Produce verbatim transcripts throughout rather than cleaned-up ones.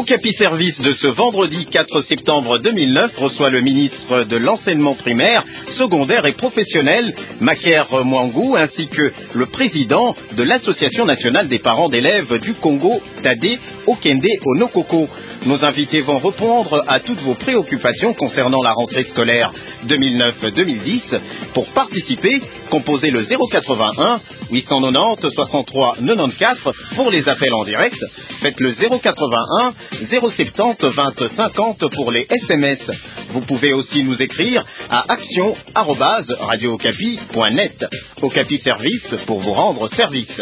Okapi Service de ce vendredi quatre septembre deux mille neuf reçoit le ministre de l'enseignement primaire, secondaire et professionnel, Maker Mwangou, ainsi que le président de l'Association nationale des parents d'élèves du Congo, Tade Okende Onokoko. Nos invités vont répondre à toutes vos préoccupations concernant la rentrée scolaire deux mille neuf deux mille dix. Pour participer, composez le zéro quatre-vingt-un huit cent quatre-vingt-dix soixante-trois quatre-vingt-quatorze pour les appels en direct. Faites le zéro quatre-vingt-un zéro soixante-dix vingt cinquante pour les S M S. Vous pouvez aussi nous écrire à action arobase radio okapi point net. Okapi Service pour vous rendre service.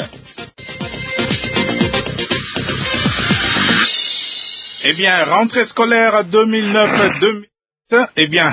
Eh bien, rentrée scolaire deux mille neuf deux mille dix. Eh bien,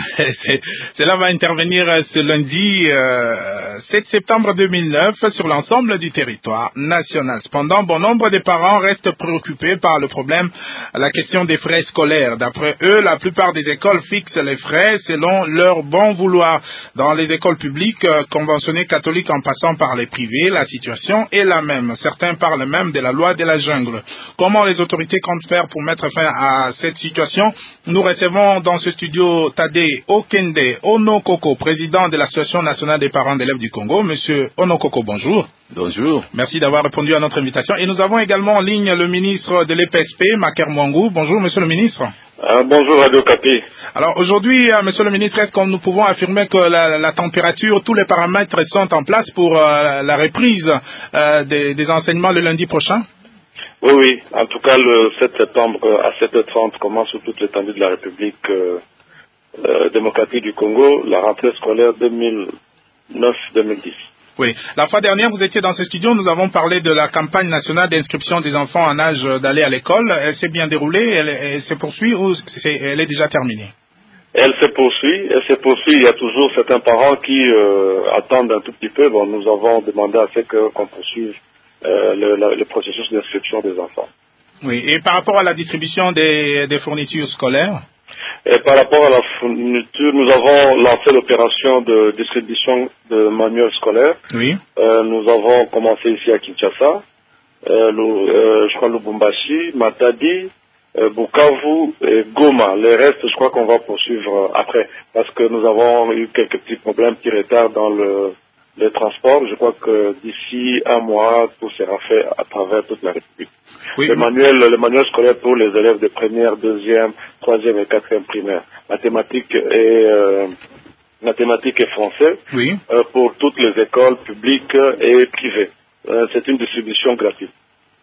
cela va intervenir ce lundi euh, sept septembre deux mille neuf sur l'ensemble du territoire national. Cependant, bon nombre de parents restent préoccupés par le problème, la question des frais scolaires. D'après eux, la plupart des écoles fixent les frais selon leur bon vouloir. Dans les écoles publiques, euh, conventionnées catholiques en passant par les privées, la situation est la même. Certains parlent même de la loi de la jungle. Comment les autorités comptent faire pour mettre fin à cette situation? Nous recevons dans ce studio Tade Okende Onokoko, président de l'Association nationale des parents d'élèves du Congo. Monsieur Onokoko, bonjour. Bonjour. Merci d'avoir répondu à notre invitation. Et nous avons également en ligne le ministre de l'E P S P, Maker Mwangou. Bonjour, monsieur le ministre. Euh, bonjour, Radio Okapi. Alors aujourd'hui, euh, monsieur le ministre, est-ce que nous pouvons affirmer que la, la température, tous les paramètres sont en place pour euh, la reprise euh, des, des enseignements le lundi prochain? Oui, oui. En tout cas, le sept septembre à sept heures trente commence sur toute l'étendue de la République euh, euh, démocratique du Congo, la rentrée scolaire deux mille neuf deux mille dix. Oui. La fois dernière, vous étiez dans ce studio, nous avons parlé de la campagne nationale d'inscription des enfants en âge d'aller à l'école. Elle s'est bien déroulée, elle, elle se poursuit ou c'est, elle est déjà terminée? Elle se poursuit, elle se poursuit. Il y a toujours certains parents qui euh, attendent un tout petit peu. Bon, nous avons demandé à ce que, qu'on poursuive euh, le, la, le processus d'inscription des enfants. Oui. Et par rapport à la distribution des, des fournitures scolaires? Et par rapport à la fourniture, nous avons lancé l'opération de distribution de manuels scolaires. Oui. Euh, nous avons commencé ici à Kinshasa, euh, le, euh, je crois Lubumbashi, Matadi, euh, Bukavu et Goma. Les restes, je crois qu'on va poursuivre après, parce que nous avons eu quelques petits problèmes, petits retards dans le, le transport. Je crois que d'ici un mois, tout sera fait à travers toute la République. Oui, le, manuel, le manuel scolaire pour les élèves de première, deuxième, troisième et quatrième primaire, mathématiques et, euh, mathématiques et français, oui. euh, pour toutes les écoles publiques et privées. Euh, c'est une distribution gratuite.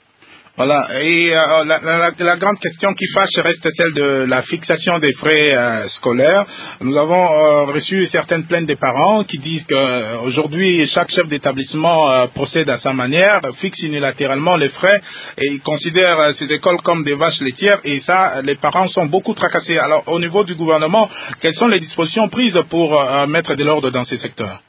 Voilà, et euh, la, la, la grande question qui fâche reste celle de la fixation des frais euh, scolaires. Nous avons euh, reçu certaines plaintes des parents qui disent qu'aujourd'hui, euh, chaque chef d'établissement euh, procède à sa manière, fixe unilatéralement les frais et il considère euh, ces écoles comme des vaches laitières et ça, les parents sont beaucoup tracassés. Alors, au niveau du gouvernement, quelles sont les dispositions prises pour euh, mettre de l'ordre dans ces secteurs?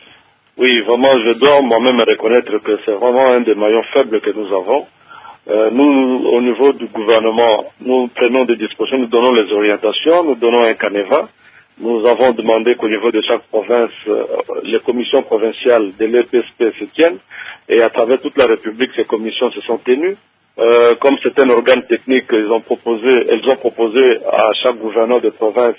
Oui, vraiment, je dois moi-même reconnaître que c'est vraiment un des maillons faibles que nous avons. Euh, nous, au niveau du gouvernement, nous prenons des dispositions, nous donnons les orientations, nous donnons un canevas. Nous avons demandé qu'au niveau de chaque province, euh, les commissions provinciales de l'E P S P se tiennent et à travers toute la République, ces commissions se sont tenues. Euh, comme c'est un organe technique, ils ont proposé, elles ont proposé à chaque gouverneur de province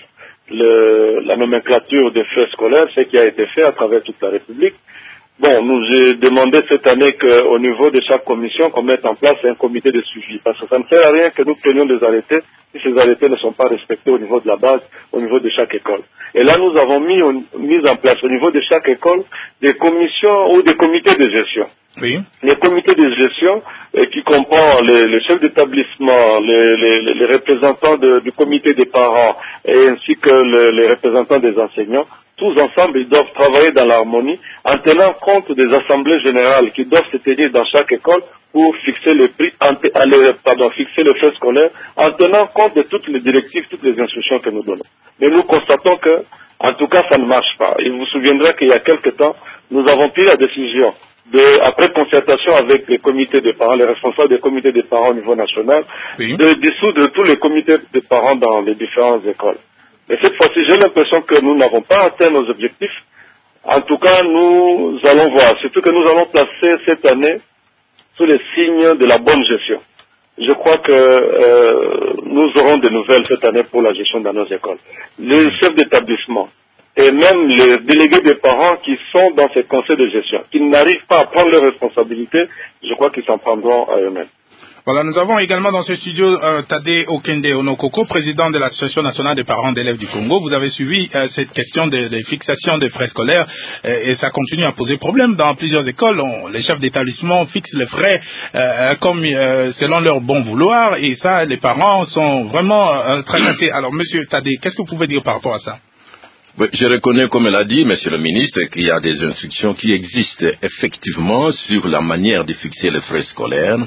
le, la nomenclature des frais scolaires, ce qui a été fait à travers toute la République. Bon, nous j'ai demandé cette année qu'au niveau de chaque commission, qu'on mette en place un comité de suivi. Parce que ça ne sert à rien que nous prenions des arrêtés si ces arrêtés ne sont pas respectés au niveau de la base, au niveau de chaque école. Et là, nous avons mis, mis en place au niveau de chaque école des commissions ou des comités de gestion. Oui. Les comités de gestion euh, qui comprend les, les chefs d'établissement, les, les, les représentants de, du comité des parents et ainsi que le, les représentants des enseignants, tous ensemble, ils doivent travailler dans l'harmonie en tenant compte des assemblées générales qui doivent se tenir dans chaque école pour fixer les prix, pardon, fixer le frais scolaire en tenant compte de toutes les directives, toutes les instructions que nous donnons. Mais nous constatons que, en tout cas, ça ne marche pas. Il vous souviendra qu'il y a quelque temps, nous avons pris la décision de, après concertation avec les comités de parents, les responsables des comités de parents au niveau national, oui. de dissoudre tous les comités de parents dans les différentes écoles. Mais cette fois-ci, j'ai l'impression que nous n'avons pas atteint nos objectifs. En tout cas, nous allons voir. Surtout que nous allons placer cette année sous les signes de la bonne gestion. je crois que euh, nous aurons des nouvelles cette année pour la gestion dans nos écoles. Les chefs d'établissement et même les délégués des parents qui sont dans ces conseils de gestion, qui n'arrivent pas à prendre leurs responsabilités, je crois qu'ils s'en prendront à eux-mêmes. Voilà, nous avons également dans ce studio euh, Tade Okende Onokoko, président de l'Association nationale des parents d'élèves du Congo. Vous avez suivi euh, cette question de, de fixation des frais scolaires euh, et ça continue à poser problème dans plusieurs écoles. On, les chefs d'établissement fixent les frais euh, comme euh, selon leur bon vouloir et ça, les parents sont vraiment euh, tracassés. Alors, Monsieur Tade, qu'est-ce que vous pouvez dire par rapport à ça? Oui, je reconnais, comme l'a dit Monsieur le ministre, qu'il y a des instructions qui existent effectivement sur la manière de fixer les frais scolaires,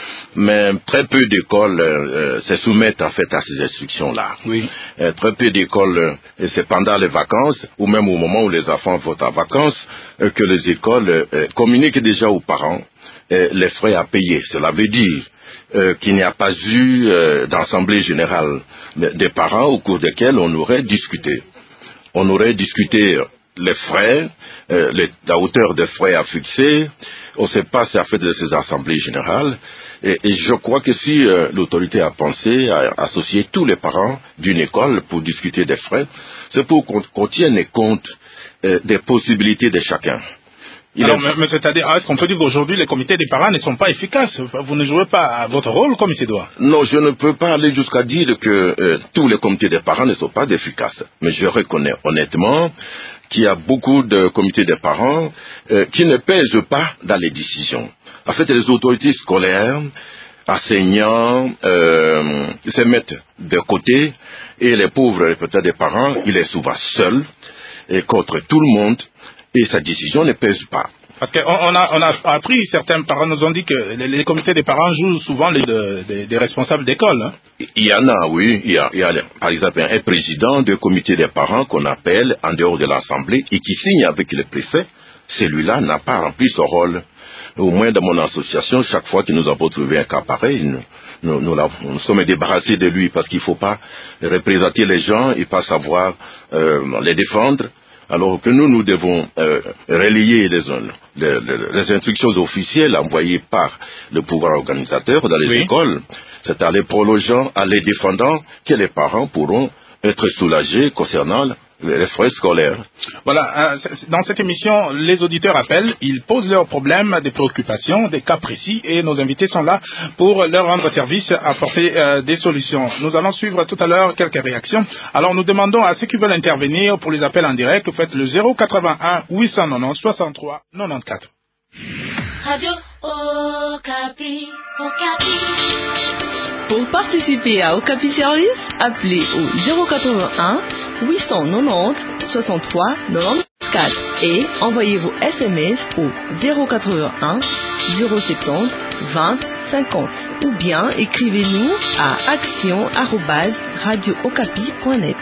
mais très peu d'écoles euh, se soumettent en fait à ces instructions-là. Oui. Euh, très peu d'écoles, euh, c'est pendant les vacances, ou même au moment où les enfants vont en vacances, euh, que les écoles euh, communiquent déjà aux parents euh, les frais à payer. Cela veut dire euh, qu'il n'y a pas eu euh, d'assemblée générale des parents au cours desquelles on aurait discuté. On aurait discuté les frais, euh, les, la hauteur des frais à fixer. On ne sait pas si ça fait de ces assemblées générales. Et, et je crois que si euh, l'autorité a pensé à associer tous les parents d'une école pour discuter des frais, c'est pour qu'on, qu'on tienne compte euh, des possibilités de chacun. Il Alors, est... M. Tade, est-ce qu'on peut dire qu'aujourd'hui les comités des parents ne sont pas efficaces? Vous ne jouez pas votre rôle comme il se doit? Non, je ne peux pas aller jusqu'à dire que euh, tous les comités des parents ne sont pas efficaces. Mais je reconnais honnêtement qu'il y a beaucoup de comités des parents euh, qui ne pèsent pas dans les décisions. En fait, les autorités scolaires, enseignants, euh, se mettent de côté et les pauvres peut-être des parents, il est souvent seul et contre tout le monde. Et sa décision ne pèse pas. Parce qu'on on a, on a appris, certains parents nous ont dit que les, les comités des parents jouent souvent les de, de, des responsables d'école. Hein. Il y en a, oui. Il y a, il y a par exemple un président du comité des parents qu'on appelle en dehors de l'Assemblée et qui signe avec le préfet. Celui-là n'a pas rempli son rôle. Au moins dans mon association, chaque fois que nous avons trouvé un cas pareil, nous, nous, nous, nous sommes débarrassés de lui parce qu'il ne faut pas représenter les gens et pas savoir euh, les défendre. Alors que nous, nous devons euh, relayer les, les, les instructions officielles envoyées par le pouvoir organisateur dans les oui. écoles. C'est à les prolongeant, à les défendant, que les parents pourront être soulagés concernant les frais scolaires. Voilà, euh, dans cette émission, les auditeurs appellent, ils posent leurs problèmes, des préoccupations, des cas précis, et nos invités sont là pour leur rendre service, apporter euh, des solutions. Nous allons suivre tout à l'heure quelques réactions. Alors nous demandons à ceux qui veulent intervenir pour les appels en direct, faites le zéro quatre-vingt-un huit cent quatre-vingt-dix soixante-trois quatre-vingt-quatorze. Radio Okapi, Okapi. Pour participer à Okapi Service, appelez au zéro quatre-vingt-un huit cent quatre-vingt-dix soixante-trois quatre-vingt-quatorze et envoyez vos S M S au zéro quatre-vingt-un zéro soixante vingt cinquante ou bien écrivez-nous à action arobase radio okapi point net.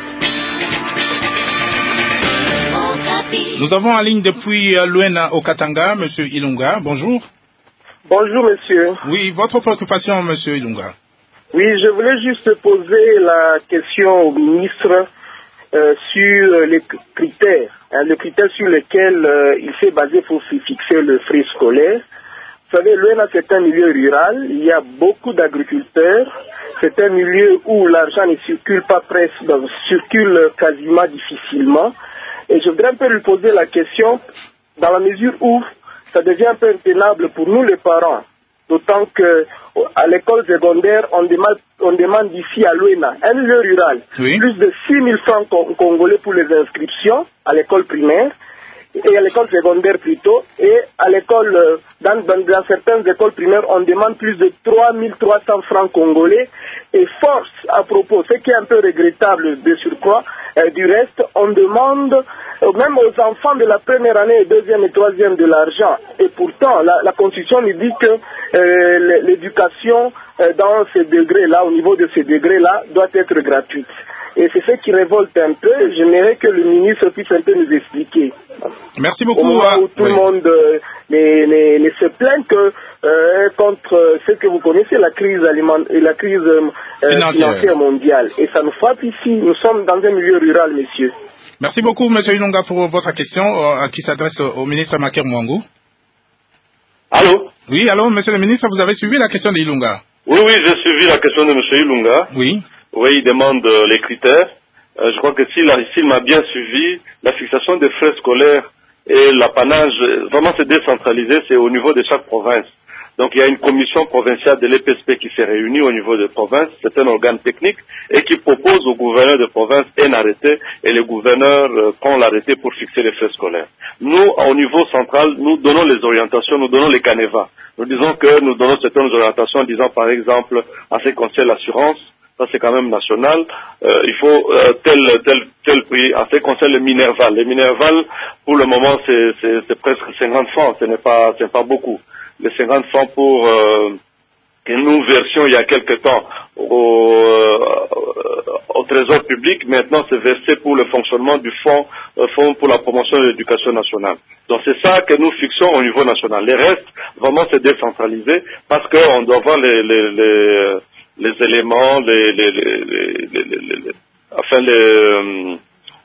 Nous avons en ligne depuis Luena au Katanga, M. Ilunga. Bonjour. Bonjour, monsieur. Oui, votre préoccupation, M. Ilunga. Oui, je voulais juste poser la question au ministre euh, sur les critères, hein, les critères sur lesquels euh, il s'est basé pour fixer le frais scolaire. Vous savez, Luena, c'est un milieu rural, il y a beaucoup d'agriculteurs, c'est un milieu où l'argent ne circule pas presque, donc circule quasiment difficilement. Et je voudrais un peu lui poser la question, dans la mesure où ça devient un peu intenable pour nous les parents, d'autant qu'à l'école secondaire, on demande, on demande ici à Luena, un milieu rural, oui. plus de six mille francs congolais pour les inscriptions à l'école primaire, et à l'école secondaire plutôt, et à l'école, dans, dans, dans certaines écoles primaires, on demande plus de trois mille trois cents francs congolais, et force à propos, ce qui est un peu regrettable de surcroît, euh, du reste, on demande euh, même aux enfants de la première année, et deuxième et troisième de l'argent, et pourtant, la, la Constitution nous dit que euh, l'éducation euh, dans ces degrés-là, au niveau de ces degrés-là, doit être gratuite. Et c'est ce qui révolte un peu. J'aimerais que le ministre puisse un peu nous expliquer. Merci beaucoup. Au moment où tout oui. le monde euh, ne, ne, ne se plaint que euh, contre ce que vous connaissez, la crise, aliment, la crise euh, financière. financière mondiale. Et ça nous frappe ici. Nous sommes dans un milieu rural, messieurs. Merci beaucoup, M. Ilunga, pour votre question euh, qui s'adresse au ministre Maker Mwangu. Allô? Oui, allô, Monsieur le ministre, vous avez suivi la question d'Ilunga? Oui, oui, j'ai suivi la question de M. Ilunga. Oui. Oui, il demande euh, les critères. Euh, je crois que s'il a- s'il m'a bien suivi, la fixation des frais scolaires et l'apanage, euh, vraiment c'est décentralisé, c'est au niveau de chaque province. Donc il y a une commission provinciale de l'E P S P qui s'est réunie au niveau des provinces, c'est un organe technique, et qui propose au gouverneur de province un arrêté, et le gouverneur euh, prend l'arrêté pour fixer les frais scolaires. Nous, au niveau central, nous donnons les orientations, nous donnons les canevas. Nous disons que nous donnons certaines orientations en disant par exemple, en ce qui concerne l'assurance, ça c'est quand même national, euh, il faut euh, tel, tel, tel prix. En ce qui concerne le Minerval, le Minerval, pour le moment, c'est, c'est, c'est presque cinquante francs, ce n'est pas, ce n'est pas beaucoup. Les cinquante francs pour euh, que nous versions il y a quelque temps au, euh, au trésor public, maintenant c'est versé pour le fonctionnement du fonds, euh, fonds pour la promotion de l'éducation nationale. Donc c'est ça que nous fixons au niveau national. Les restes, vraiment c'est décentralisé parce qu'on doit voir les, les, les les éléments, les, les, les, les, les, les, les enfin les, euh,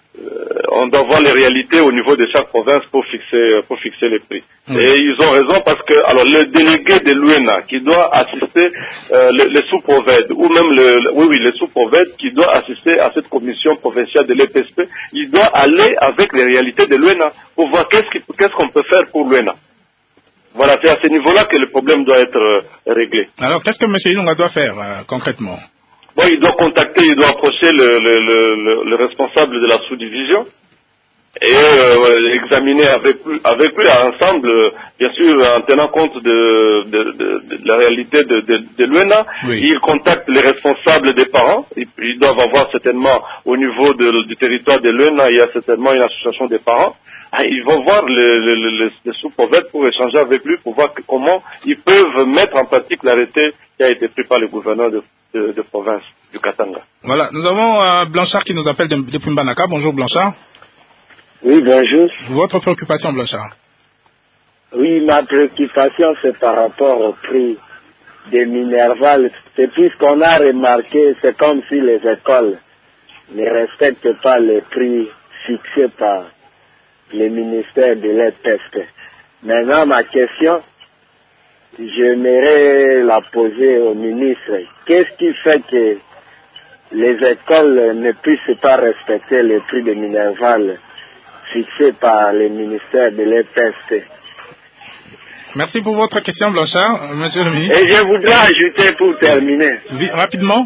on doit voir les réalités au niveau de chaque province pour fixer, pour fixer les prix. Mmh. Et ils ont raison parce que, alors, le délégué de l'U E N A qui doit assister, euh, les, les sous-provèdes, ou même le, le, oui, oui, les sous-provèdes qui doit assister à cette commission provinciale de l'E P S P, il doit aller avec les réalités de l'U E N A pour voir qu'est-ce, qui, qu'est-ce qu'on peut faire pour l'U E N A. Voilà, c'est à ce niveau-là que le problème doit être euh, réglé. Alors, qu'est-ce que M. Ilunga doit faire euh, concrètement? Bon, il doit contacter, il doit approcher le, le, le, le responsable de la sous-division et euh, examiner avec lui, avec lui ensemble, bien sûr, en tenant compte de, de, de, de la réalité de, de, de l'U E N A. Oui. Il contacte les responsables des parents. Ils, ils doivent avoir certainement, au niveau de, du territoire de l'U E N A, il y a certainement une association des parents. Ils vont voir les, les, les, les sous-prophètes pour échanger avec lui, pour voir que, comment ils peuvent mettre en pratique l'arrêté qui a été pris par le gouverneur de, de, de province du Katanga. Voilà, nous avons euh, Blanchard qui nous appelle depuis Mbandaka. Bonjour Blanchard. Oui, bonjour. Votre préoccupation, Blanchard? Oui, ma préoccupation, c'est par rapport au prix des Minerval. C'est puisqu'on a remarqué, c'est comme si les écoles ne respectent pas les prix fixés par le ministère de l'E P S P. Maintenant, ma question, j'aimerais la poser au ministre. Qu'est-ce qui fait que les écoles ne puissent pas respecter les prix de Minerval fixés par le ministère de l'E P S P? Merci pour votre question, Blanchard, monsieur le ministre. Et je voudrais ajouter pour terminer. Oui, rapidement.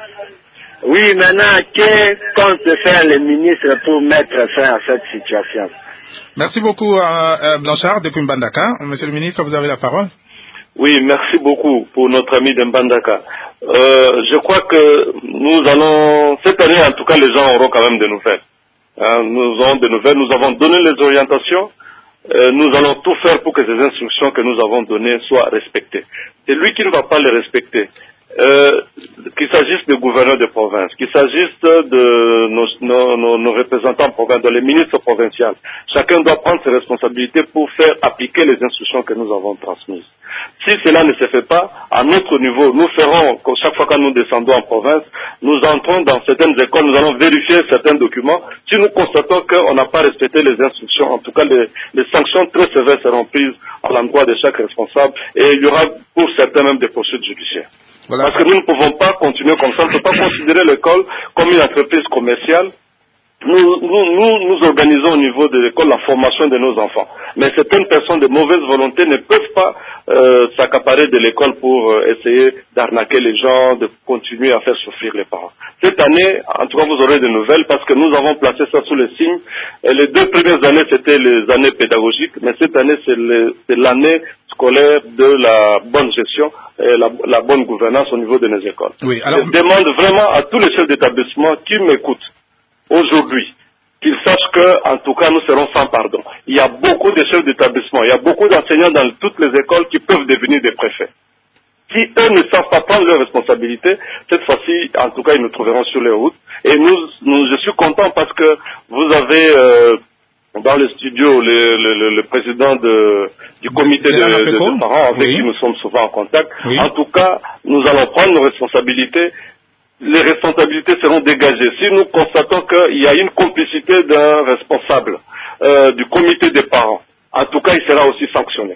Oui, maintenant, que compte faire le ministre pour mettre fin à cette situation? Merci beaucoup, euh, Blanchard, depuis Mbandaka. Monsieur le ministre, vous avez la parole. Oui, merci beaucoup pour notre ami de Mbandaka. Euh, je crois que nous allons, cette année en tout cas, les gens auront quand même des nouvelles. Hein, nous aurons des nouvelles, nous avons donné les orientations, euh, nous allons tout faire pour que ces instructions que nous avons données soient respectées. C'est lui qui ne va pas les respecter. Euh, qu'il s'agisse des gouverneurs de province, qu'il s'agisse de nos, nos, nos, nos représentants provinciaux, les ministres provinciaux, chacun doit prendre ses responsabilités pour faire appliquer les instructions que nous avons transmises. Si cela ne se fait pas, à notre niveau, nous ferons, chaque fois que nous descendons en province, nous entrons dans certaines écoles, nous allons vérifier certains documents. Si nous constatons qu'on n'a pas respecté les instructions, en tout cas les, les sanctions très sévères seront prises à l'endroit de chaque responsable et il y aura pour certains même des poursuites judiciaires. Voilà. Parce que nous ne pouvons pas continuer comme ça, on ne peut pas considérer l'école comme une entreprise commerciale. Nous, nous, nous, nous organisons au niveau de l'école la formation de nos enfants. Mais certaines personnes de mauvaise volonté ne peuvent pas euh, s'accaparer de l'école pour euh, essayer d'arnaquer les gens, de continuer à faire souffrir les parents. Cette année, en tout cas, vous aurez de nouvelles parce que nous avons placé ça sous le signe. Et les deux premières années, c'était les années pédagogiques, mais cette année, c'est, le, c'est l'année scolaire de la bonne gestion et la, la bonne gouvernance au niveau de nos écoles. Oui, alors... Je demande vraiment à tous les chefs d'établissement qui m'écoutent aujourd'hui, qu'ils sachent que, en tout cas, nous serons sans pardon. Il y a beaucoup de chefs d'établissement, il y a beaucoup d'enseignants dans toutes les écoles qui peuvent devenir des préfets. Si eux ne savent pas prendre leurs responsabilités, cette fois-ci, en tout cas, ils nous trouveront sur les routes. Et nous, nous je suis content parce que vous avez euh, dans le studio le, le, le, le président de, du comité de, de, de parents avec oui. qui nous sommes souvent en contact. Oui. En tout cas, nous allons prendre nos responsabilités. Les responsabilités seront dégagées. Si nous constatons qu'il y a une complicité d'un responsable euh, du comité des parents, en tout cas, il sera aussi sanctionné.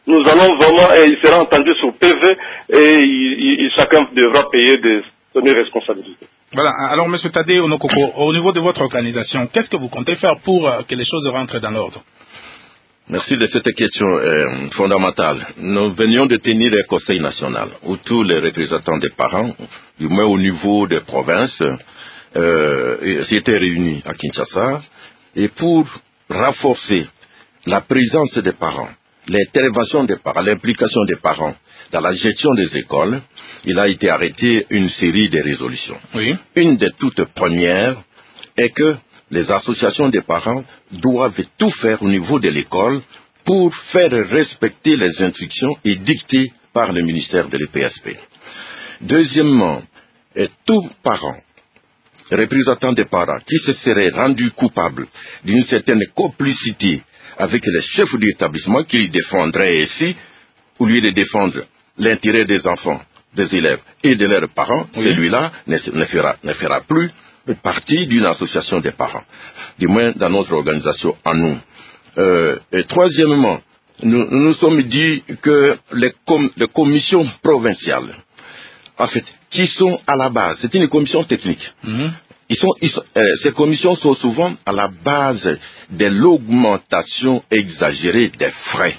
nous allons vraiment, et il sera entendu sur P V et il, il, chacun devra payer de ses responsabilités. Voilà. Alors, M. Tadé Onokoko, au niveau de votre organisation, qu'est-ce que vous comptez faire pour euh, que les choses rentrent dans l'ordre? Merci de cette question euh, fondamentale. Nous venions de tenir un conseil national où tous les représentants des parents, du moins au niveau des provinces, euh, s'étaient réunis à Kinshasa, et pour renforcer la présence des parents, l'intervention des parents, l'implication des parents dans la gestion des écoles, il a été arrêté une série de résolutions. Oui. Une des toutes premières est que les associations des parents doivent tout faire au niveau de l'école pour faire respecter les instructions édictées par le ministère de l'E P S P. Deuxièmement, et tout parent, représentant des parents, qui se serait rendu coupable d'une certaine complicité avec les chefs d'établissement qui défendraient ici, au lieu de défendre l'intérêt des enfants, des élèves et de leurs parents, oui. Celui-là ne, ne, fera, ne fera plus partie d'une association des parents, du moins dans notre organisation à nous. Euh, et troisièmement, nous nous sommes dit que les, com les commissions provinciales, en fait, qui sont à la base, c'est une commission technique. Mm-hmm. Ils sont, ils sont, euh, ces commissions sont souvent à la base de l'augmentation exagérée des frais.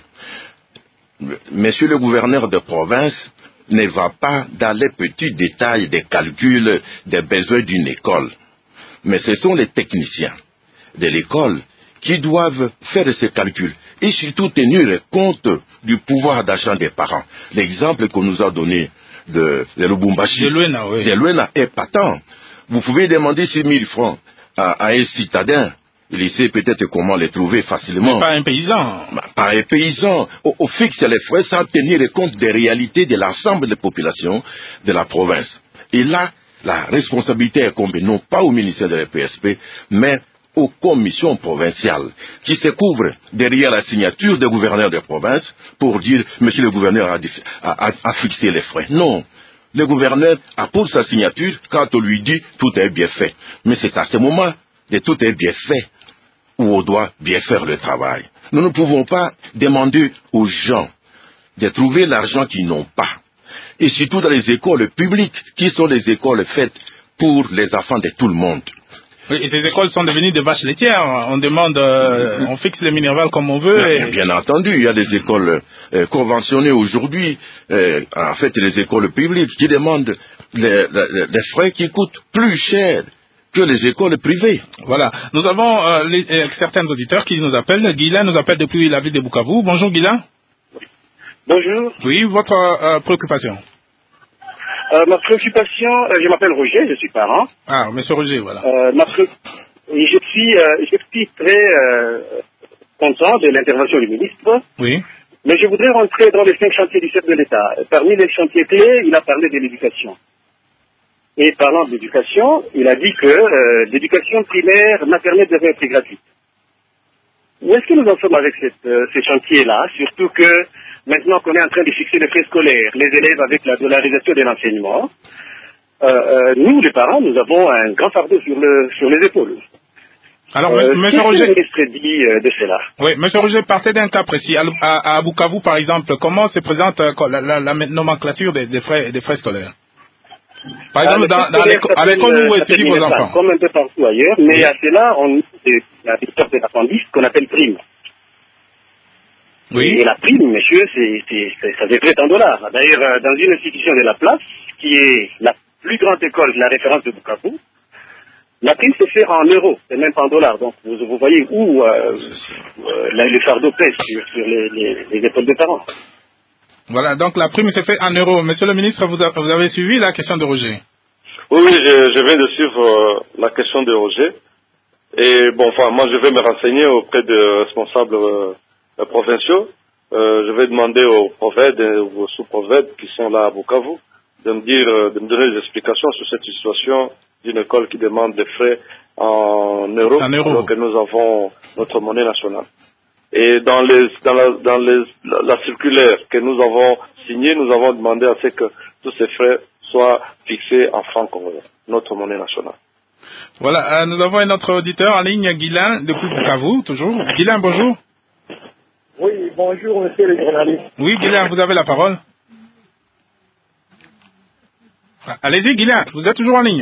Monsieur le gouverneur de province ne va pas dans les petits détails des calculs des besoins d'une école. Mais ce sont les techniciens de l'école qui doivent faire ces calculs et surtout tenir compte du pouvoir d'achat des parents. L'exemple qu'on nous a donné de, de Lubumbashi, de Luena, oui. de Luena est patent. Vous pouvez demander six mille francs à, à un citadin. Il sait peut-être comment les trouver facilement. Mais pas un paysan. Pas un paysan. On, on fixe les frais sans tenir compte des réalités de l'ensemble des populations de la province. Et là, la responsabilité incombe non pas au ministère de la P S P, mais aux commissions provinciales qui se couvrent derrière la signature des gouverneurs de province pour dire « Monsieur le gouverneur a, a, a fixé les frais ». Non. Le gouverneur a pour sa signature quand on lui dit « Tout est bien fait ». Mais c'est à ce moment de « Tout est bien fait » où on doit bien faire le travail. Nous ne pouvons pas demander aux gens de trouver l'argent qu'ils n'ont pas. Et surtout dans les écoles publiques, qui sont les écoles faites pour les enfants de tout le monde. Oui, et ces écoles sont devenues des vaches laitières. On demande, euh, on fixe les minervales comme on veut. Et... Bien entendu, il y a des écoles euh, conventionnées aujourd'hui, euh, en fait les écoles publiques, qui demandent les, les, les frais qui coûtent plus cher que les écoles privées. Voilà. Nous avons euh, les, euh, certains auditeurs qui nous appellent. Guilain nous appelle depuis la ville de Bukavu. Bonjour Guilain. Bonjour. Oui, votre euh, préoccupation. Euh, ma préoccupation, euh, je m'appelle Roger, je suis parent. Ah, monsieur Roger, voilà. Euh, ma pré... Et je suis, euh, je suis très euh, content de l'intervention du ministre. Oui. Mais je voudrais rentrer dans les cinq chantiers du chef de l'État. Parmi les chantiers clés, il a parlé de l'éducation. Et parlant de l'éducation, il a dit que euh, l'éducation primaire, maternelle devrait être gratuite. Où est-ce que nous en sommes avec cette, euh, ces chantiers-là? Surtout que maintenant qu'on est en train de fixer les frais scolaires, les élèves avec la dollarisation de l'enseignement, euh, euh, nous, les parents, nous avons un grand fardeau sur, le, sur les épaules. Alors, euh, monsieur Roger, qu'est-ce que le ministre dit euh, de cela? Oui, monsieur Roger, partez d'un cas précis. À, à, à Bukavu, par exemple, comment se présente euh, la, la, la nomenclature des, des, frais, des frais scolaires? Par exemple, dans, dans à l'école où étudient vos enfants. Comme un peu partout ailleurs, mais oui. À cela, on a une sorte d'appendice qu'on appelle prime. Oui. Et la prime, monsieur, c'est, c'est, c'est, ça se traite en dollars. D'ailleurs, dans une institution de la place, qui est la plus grande école de la référence de Bukavu, la prime se fait en euros, c'est même pas en dollars. Donc, vous, vous voyez où euh, euh, le fardeau pèse sur, sur les, les, les épaules des parents. Voilà, donc la prime se fait en euros. Monsieur le ministre, vous, a, vous avez suivi la question de Roger? Oui, oui, je, je viens de suivre euh, la question de Roger. Et bon, enfin, moi, je vais me renseigner auprès des responsables euh, provinciaux. Euh, je vais demander aux prophètes et aux sous-prophètes qui sont là à Bukavu de me dire, euh, de me donner des explications sur cette situation d'une école qui demande des frais en euros, en euros. alors que nous avons notre monnaie nationale. Et dans les dans la dans les la, la circulaire que nous avons signée, nous avons demandé à ce que tous ces frais soient fixés en francs congolais, notre monnaie nationale. Voilà, euh, nous avons un autre auditeur en ligne, Guilain, depuis Bukavu, toujours. Guilain, bonjour. Oui, Bonjour, monsieur le journaliste. Oui, Guylain, vous avez la parole. Allez-y, Guylain, vous êtes toujours en ligne.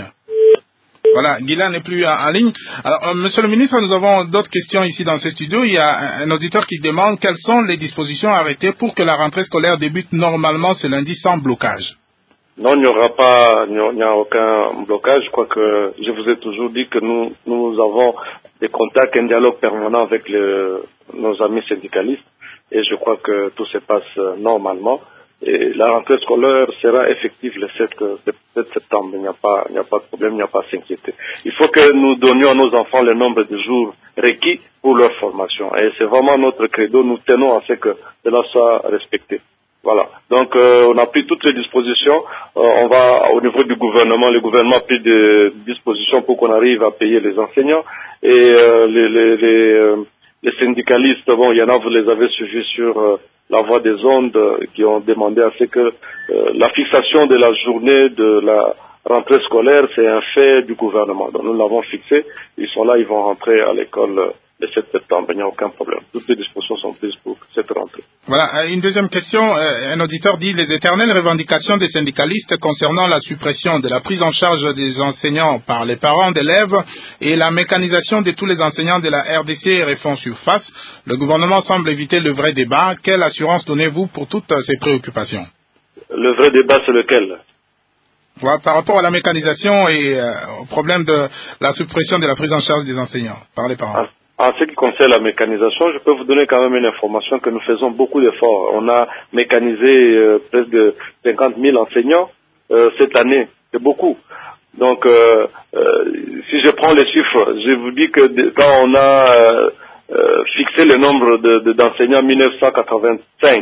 Voilà, Guylain n'est plus en, en ligne. Alors, euh, monsieur le ministre, nous avons d'autres questions ici dans ce studio. Il y a un, un auditeur qui demande quelles sont les dispositions arrêtées pour que la rentrée scolaire débute normalement ce lundi sans blocage. Non, il n'y aura pas, il n'y a aucun blocage. Je crois que je vous ai toujours dit que nous, nous avons des contacts, un dialogue permanent avec le, nos amis syndicalistes, et je crois que tout se passe normalement. Et la rentrée scolaire sera effective le sept septembre. Il n'y a pas, il n'y a pas de problème, il n'y a pas à s'inquiéter. Il faut que nous donnions à nos enfants le nombre de jours requis pour leur formation. Et c'est vraiment notre credo. Nous tenons à ce que cela soit respecté. Voilà. Donc, euh, on a pris toutes les dispositions. Euh, on va, au niveau du gouvernement, le gouvernement a pris des dispositions pour qu'on arrive à payer les enseignants. Et euh, les, les, les, euh, les syndicalistes, bon, il y en a, vous les avez suivis sur euh, la voie des ondes, euh, qui ont demandé à ce que euh, la fixation de la journée de la rentrée scolaire, c'est un fait du gouvernement. Donc, nous l'avons fixé. Ils sont là, ils vont rentrer à l'école euh, le sept septembre. Il n'y a aucun problème. Toutes les dispositions sont prises pour cette rentrée. Voilà, une deuxième question. Un auditeur dit les éternelles revendications des syndicalistes concernant la suppression de la prise en charge des enseignants par les parents d'élèves et la mécanisation de tous les enseignants de la R D C refont surface. Le gouvernement semble éviter le vrai débat. Quelle assurance donnez-vous pour toutes ces préoccupations? Le vrai débat, c'est lequel? Voilà, par rapport à la mécanisation et euh, au problème de la suppression de la prise en charge des enseignants par les parents. Ah. En ce qui concerne la mécanisation, je peux vous donner quand même une information que nous faisons beaucoup d'efforts. On a mécanisé euh, presque de cinquante mille enseignants euh, cette année. C'est beaucoup. Donc, euh, euh, si je prends les chiffres, je vous dis que de, quand on a euh, euh, fixé le nombre de, de, d'enseignants en mille neuf cent quatre-vingt-cinq,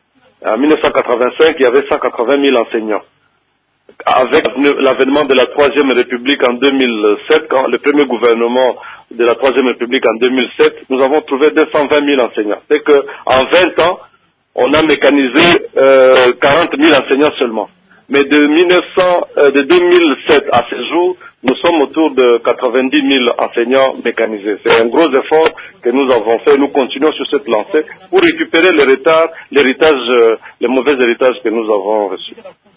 en mille neuf cent quatre-vingt-cinq, il y avait cent quatre-vingt mille enseignants. Avec l'avènement de la Troisième République en deux mille sept, quand le premier gouvernement de la Troisième République en deux mille sept, nous avons trouvé deux cent vingt mille enseignants. C'est qu'en vingt ans, on a mécanisé euh, quarante mille enseignants seulement. Mais de, mille neuf cents, euh, de deux mille sept à ce jour, nous sommes autour de quatre-vingt-dix mille enseignants mécanisés. C'est un gros effort que nous avons fait. Nous continuons sur cette lancée pour récupérer le retard, l'héritage, euh, le mauvais héritage que nous avons reçu.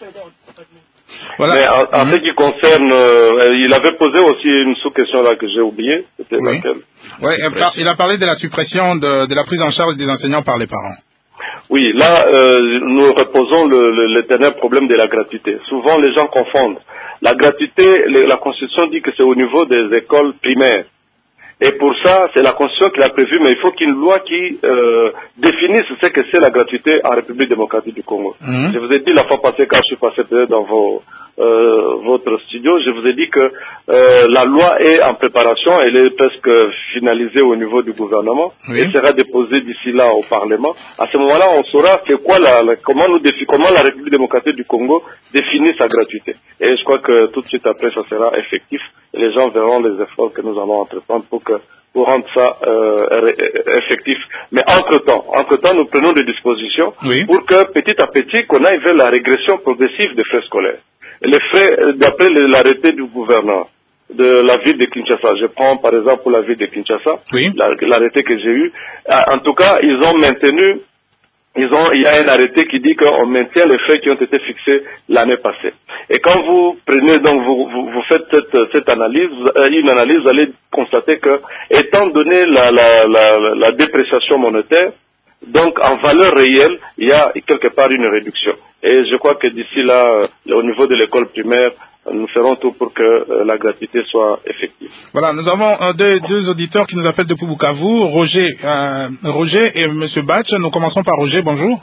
Voilà. Mais en, en mmh. ce qui concerne, euh, il avait posé aussi une sous-question là que j'ai oubliée. C'était oui. laquelle? Oui, il a parlé de la suppression de, de la prise en charge des enseignants par les parents. Oui, là, euh, nous reposons le, le, l'éternel problème de la gratuité. Souvent, les gens confondent. La gratuité, la Constitution dit que c'est au niveau des écoles primaires. Et pour ça, c'est la Constitution qui l'a prévu, mais il faut qu'il y ait une loi qui euh, définisse ce que c'est la gratuité en République démocratique du Congo. Mmh. Je vous ai dit la fois passée, quand je suis passé peut-être dans vos, euh, votre studio, je vous ai dit que euh, la loi est en préparation, elle est presque finalisée au niveau du gouvernement, oui. Elle sera déposée d'ici là au Parlement. À ce moment-là, on saura c'est quoi la, la, comment, nous défi, comment la République démocratique du Congo définit sa gratuité. Et je crois que tout de suite après, ça sera effectif. Et les gens verront les efforts que nous allons entreprendre pour que pour rendre ça euh, effectif. Mais entre-temps, entre-temps, nous prenons des dispositions oui. pour que petit à petit, qu'on aille vers la régression progressive des frais scolaires. Et les frais, d'après l'arrêté du gouverneur de la ville de Kinshasa, je prends par exemple pour la ville de Kinshasa, oui. l'arrêté que j'ai eu, en tout cas, ils ont maintenu Ils ont, il y a un arrêté qui dit qu'on maintient les frais qui ont été fixés l'année passée. Et quand vous prenez, donc, vous, vous, vous faites cette, cette analyse, une analyse, vous allez constater que, étant donné la, la, la, la dépréciation monétaire, donc, en valeur réelle, il y a quelque part une réduction. Et je crois que d'ici là, au niveau de l'école primaire, nous ferons tout pour que euh, la gratuité soit effective. Voilà, nous avons euh, deux, deux auditeurs qui nous appellent depuis Bukavu, Roger, euh, Roger et Monsieur Batch. Nous commençons par Roger, bonjour.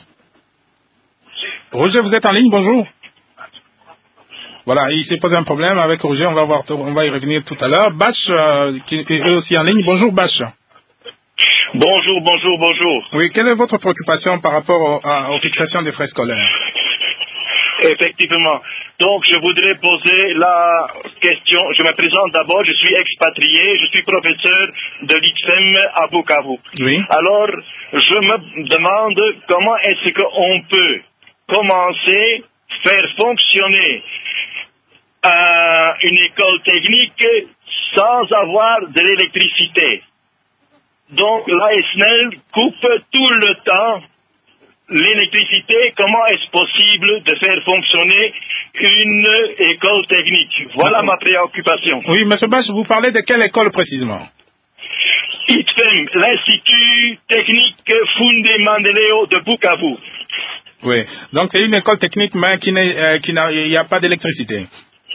Roger, vous êtes en ligne, bonjour. Voilà, il s'est posé un problème avec Roger, on va, voir, on va y revenir tout à l'heure. Batch, euh, qui est aussi en ligne, bonjour Batch. Bonjour, bonjour, bonjour. Oui, quelle est votre préoccupation par rapport au, à, aux fixations des frais scolaires? Effectivement. Donc, je voudrais poser la question. Je me présente d'abord, je suis expatrié, je suis professeur de l'I T F E M à Bukavu. Oui. Alors, je me demande comment est-ce qu'on peut commencer à faire fonctionner euh, une école technique sans avoir de l'électricité. Donc l'A S N E L coupe tout le temps l'électricité. Comment est-ce possible de faire fonctionner une école technique? Voilà ma préoccupation. Oui, M. Bache, vous parlez de quelle école précisément? I T F E M, l'Institut technique Fundé Mandeleo de Bukavu. Oui, donc c'est une école technique, mais qui n'est, euh, qui n'a, il n'y a pas d'électricité.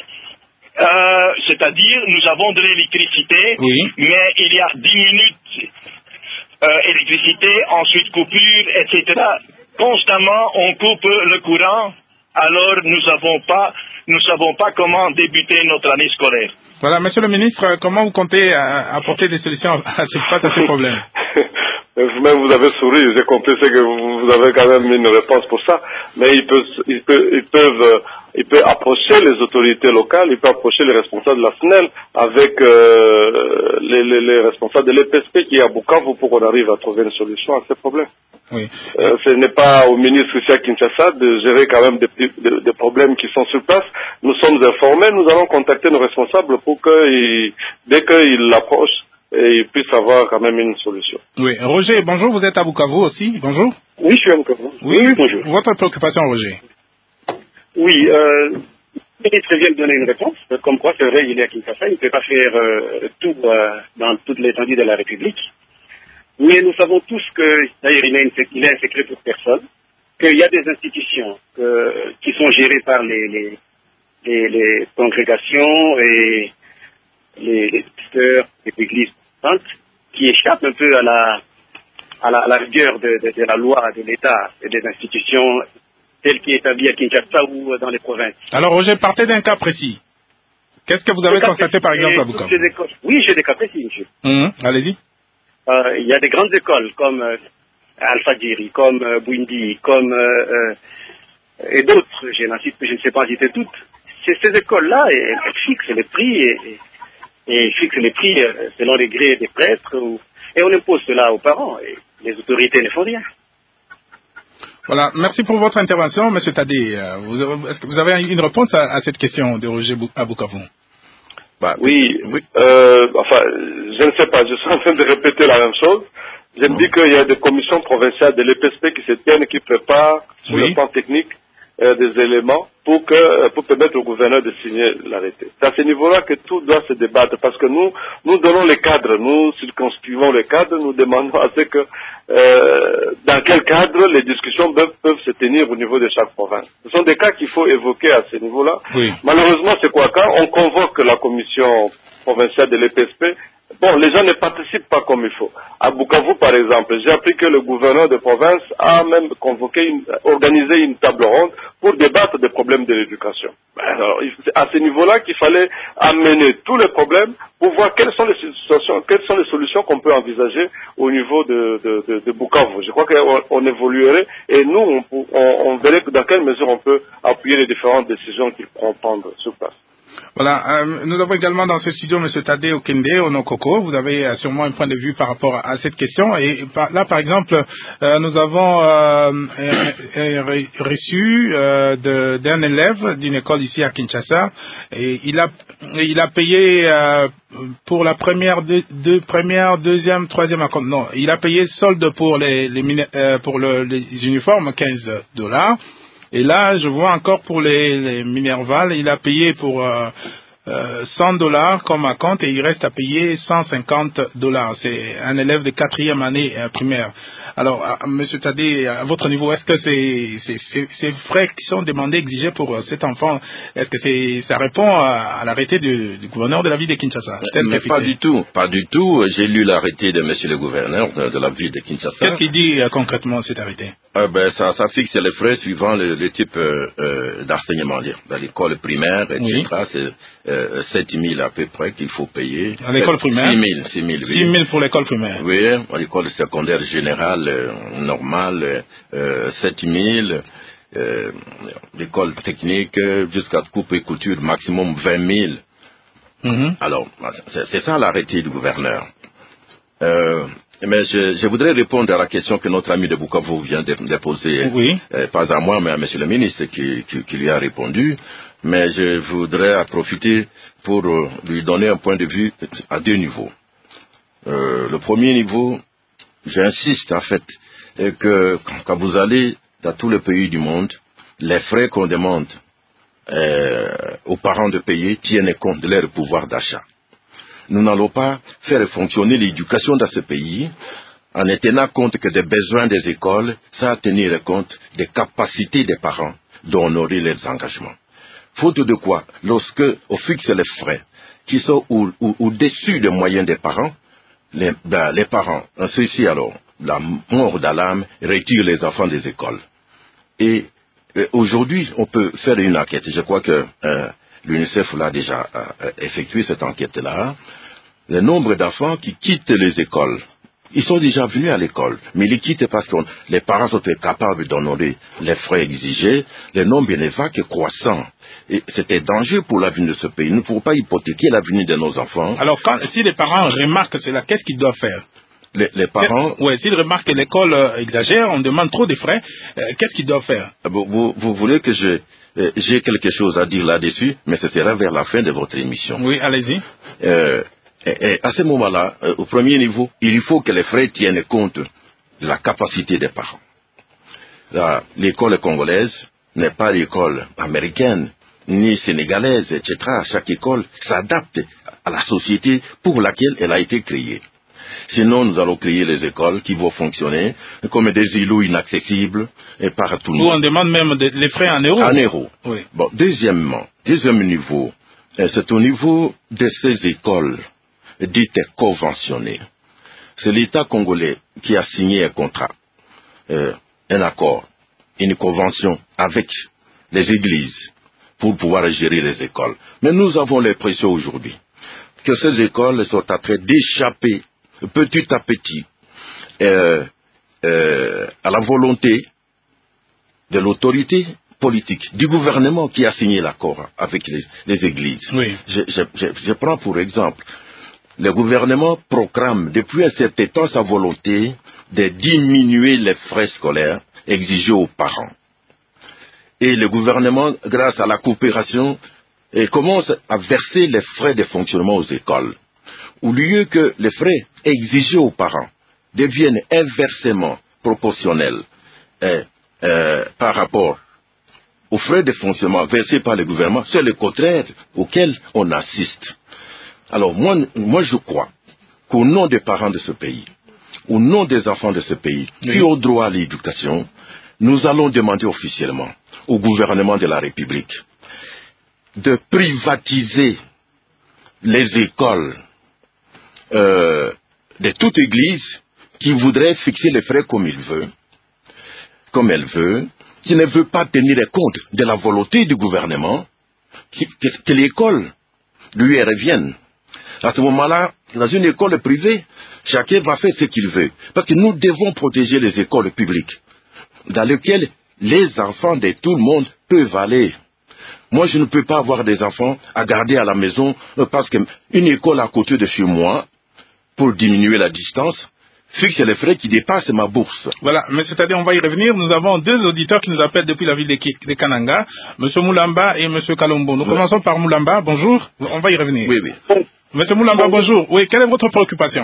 Euh, c'est-à-dire, nous avons de l'électricité, oui. mais il y a dix minutes euh, électricité, ensuite coupure, et cetera. Constamment, on coupe le courant, alors nous n'avons pas, nous savons pas comment débuter notre année scolaire. Voilà, Monsieur le ministre, comment vous comptez euh, apporter des solutions à, face à ces problèmes? Vous-même, vous avez souri, j'ai compris que vous, vous avez quand même une réponse pour ça, mais ils peuvent, ils peuvent, ils peuvent, ils peuvent approcher les autorités locales, ils peuvent approcher les responsables de la S N E L avec euh, les, les, les responsables de l'E P S P qui est à Bukavu pour qu'on arrive à trouver une solution à ces problèmes. Oui. Euh, ce n'est pas au ministre ici à Kinshasa de gérer quand même des, des, des problèmes qui sont sur place. Nous sommes informés, nous allons contacter nos responsables pour que, dès qu'ils l'approchent, et ils puissent avoir quand même une solution. Oui. Roger, bonjour, vous êtes à Bukavu aussi, bonjour. Oui, je suis à Bukavu. Oui, oui, bonjour. Votre préoccupation, Roger? Oui, euh, le ministre vient de donner une réponse, comme quoi c'est vrai, il est à Kinshasa, il ne peut pas faire euh, tout euh, dans toute l'étendue de la République. Mais nous savons tous que, d'ailleurs, il est un secret pour personne, qu'il y a des institutions que, qui sont gérées par les, les, les, les congrégations et les, les pasteurs des églises qui échappent un peu à la, à la, à la rigueur de, de, de la loi, de l'État et des institutions telles qui est établies à Kinshasa ou dans les provinces. Alors, Roger, partez d'un cas précis. Qu'est-ce que vous avez constaté, par exemple, à Bukavu? Oui, j'ai des cas précis, monsieur. Mmh, allez-y. Euh, il y a des grandes écoles comme euh, Alpha-Djiri, comme euh, Bouindi, comme euh, euh, et d'autres, je, je ne sais pas citer toutes. Ces, ces écoles-là, elles, elles fixent les prix et, et, et fixent les prix euh, selon les grés des prêtres ou, et on impose cela aux parents et les autorités ne font rien. Voilà, merci pour votre intervention, M. Tadé. Vous, est-ce que vous avez une réponse à, à cette question de Roger à Bukavu? Bah, oui, oui. Euh, enfin, je ne sais pas, je suis en train de répéter la même chose. Je me dis qu'il y a des commissions provinciales de l'E P S P qui se tiennent, qui préparent sur oui. le plan technique euh, des éléments pour que pour permettre au gouverneur de signer l'arrêté. C'est à ce niveau-là que tout doit se débattre, parce que nous, nous donnons les cadres, nous circonscrivons les cadres, nous demandons à ce que euh, dans quel cadre les discussions peuvent, peuvent se tenir au niveau de chaque province. Ce sont des cas qu'il faut évoquer à ce niveau-là. Oui. Malheureusement, c'est quoi? Quand on convoque la commission provinciale de l'E P S P, bon, les gens ne participent pas comme il faut. À Bukavu, par exemple, j'ai appris que le gouverneur de province a même convoqué, une, organisé une table ronde pour débattre des problèmes de l'éducation. Alors, c'est à ce niveau-là qu'il fallait amener tous les problèmes pour voir quelles sont les situations, quelles sont les solutions qu'on peut envisager au niveau de, de, de, de Bukavu. Je crois qu'on on évoluerait et nous, on, on, on verrait dans quelle mesure on peut appuyer les différentes décisions qu'ils pourront prendre sur place. Voilà, euh, nous avons également dans ce studio M. Tadé Okende Onokoko. Vous avez euh, sûrement un point de vue par rapport à, à cette question. Et par, là, par exemple, euh, nous avons euh, euh, reçu euh, de, d'un élève d'une école ici à Kinshasa. Et il a, il a payé euh, pour la première, deux, deux, première, deuxième, troisième, non, il a payé solde pour les, les euh, pour le, les uniformes quinze dollars. Et là, je vois encore pour les, les Minerval, il a payé pour euh, euh, cent dollars comme à compte et il reste à payer cent cinquante dollars. C'est un élève de quatrième année euh, primaire. Alors, à, Monsieur Tadé, à votre niveau, est-ce que c'est, c'est, c'est, ces frais qui sont demandés, exigés pour euh, cet enfant, est-ce que c'est, ça répond à, à l'arrêté du, du gouverneur de la ville de Kinshasa? Mais pas du tout, pas du tout. J'ai lu l'arrêté de Monsieur le gouverneur de, de la ville de Kinshasa. Qu'est-ce qu'il dit euh, concrètement cet arrêté? Euh, ben, ça, ça fixe les frais suivant le, le type euh, euh, d'enseignement. Dans l'école primaire, et cetera, oui. C'est euh, sept mille à peu près qu'il faut payer. À l'école primaire? six mille, six mille, oui. six mille pour l'école primaire? Oui, à l'école secondaire générale, euh, normale, euh, sept mille. Euh, l'école technique, jusqu'à coupe et couture, maximum vingt mille. Mm-hmm. Alors, c'est, c'est ça l'arrêté du gouverneur. Euh, Mais je, je voudrais répondre à la question que notre ami de Bukavu vient de, de poser, oui. euh, pas à moi, mais à Monsieur le ministre qui, qui, qui lui a répondu. Mais je voudrais en profiter pour euh, lui donner un point de vue à deux niveaux. Euh, le premier niveau, j'insiste en fait que quand vous allez dans tous les pays du monde, les frais qu'on demande euh, aux parents de payer tiennent compte de leur pouvoir d'achat. Nous n'allons pas faire fonctionner l'éducation dans ce pays en ne tenant compte que des besoins des écoles, sans tenir compte des capacités des parents d'honorer leurs engagements. Faute de quoi, lorsque on fixe les frais qui sont au, au, au-dessus des moyens des parents, les, ben, les parents, ceci alors, la mort d'alarme, retirent les enfants des écoles. Et, et aujourd'hui, on peut faire une enquête. Je crois que euh, l'UNICEF l'a déjà euh, effectué cette enquête-là. Le nombre d'enfants qui quittent les écoles, ils sont déjà venus à l'école, mais ils quittent parce que les parents sont incapables d'honorer les frais exigés. Le nombre n'est pas que croissant. Et c'était dangereux pour l'avenir de ce pays. Nous ne pouvons pas hypothéquer l'avenir de nos enfants. Alors, quand, si les parents remarquent cela, qu'est-ce qu'ils doivent faire? Les, les parents... Oui, s'ils remarquent que l'école euh, exagère, on demande trop de frais, euh, qu'est-ce qu'ils doivent faire? vous, vous, vous voulez que je, euh, j'ai quelque chose à dire là-dessus, mais ce sera vers la fin de votre émission. Oui, allez-y. Euh, et, et à ce moment-là, euh, au premier niveau, il faut que les frais tiennent compte de la capacité des parents. Là, l'école congolaise n'est pas l'école américaine, ni sénégalaise, et cetera. Chaque école s'adapte à la société pour laquelle elle a été créée. Sinon, nous allons créer les écoles qui vont fonctionner comme des îlots inaccessibles et par tout le monde. Où on demande même de, les frais en euros. En euros. Oui. Bon, deuxièmement, deuxième niveau, c'est au niveau de ces écoles dites conventionnées. C'est l'État congolais qui a signé un contrat, euh, un accord, une convention avec les églises pour pouvoir gérer les écoles. Mais nous avons l'impression aujourd'hui que ces écoles sont en train d'échapper petit à petit euh, euh, à la volonté de l'autorité politique, du gouvernement qui a signé l'accord avec les, les églises. Oui. Je, je, je, je prends pour exemple, le gouvernement proclame depuis un certain temps sa volonté de diminuer les frais scolaires exigés aux parents. Et le gouvernement, grâce à la coopération, commence à verser les frais de fonctionnement aux écoles. Au lieu que les frais exigés aux parents deviennent inversement proportionnels eh, eh, par rapport aux frais de fonctionnement versés par le gouvernement, c'est le contraire auquel on assiste. Alors moi, moi je crois qu'au nom des parents de ce pays, au nom des enfants de ce pays, oui, qui ont droit à l'éducation, nous allons demander officiellement au gouvernement de la République de privatiser les écoles euh, de toute église qui voudrait fixer les frais comme il veut, comme elle veut, qui ne veut pas tenir compte de la volonté du gouvernement, qui, que, que l'école lui revienne. À ce moment-là, dans une école privée, chacun va faire ce qu'il veut. Parce que nous devons protéger les écoles publiques, dans lesquelles les enfants de tout le monde peuvent aller. Moi, je ne peux pas avoir des enfants à garder à la maison parce qu'une école à côté de chez moi, pour diminuer la distance, fixe les frais qui dépassent ma bourse. Voilà, mais c'est-à-dire, on va y revenir. Nous avons deux auditeurs qui nous appellent depuis la ville de, de Kananga, M. Moulamba et M. Kalombo. Nous oui. commençons par Moulamba. Bonjour. On va y revenir. Oui, oui. M. Moulamba, bonjour. Oui, quelle est votre préoccupation?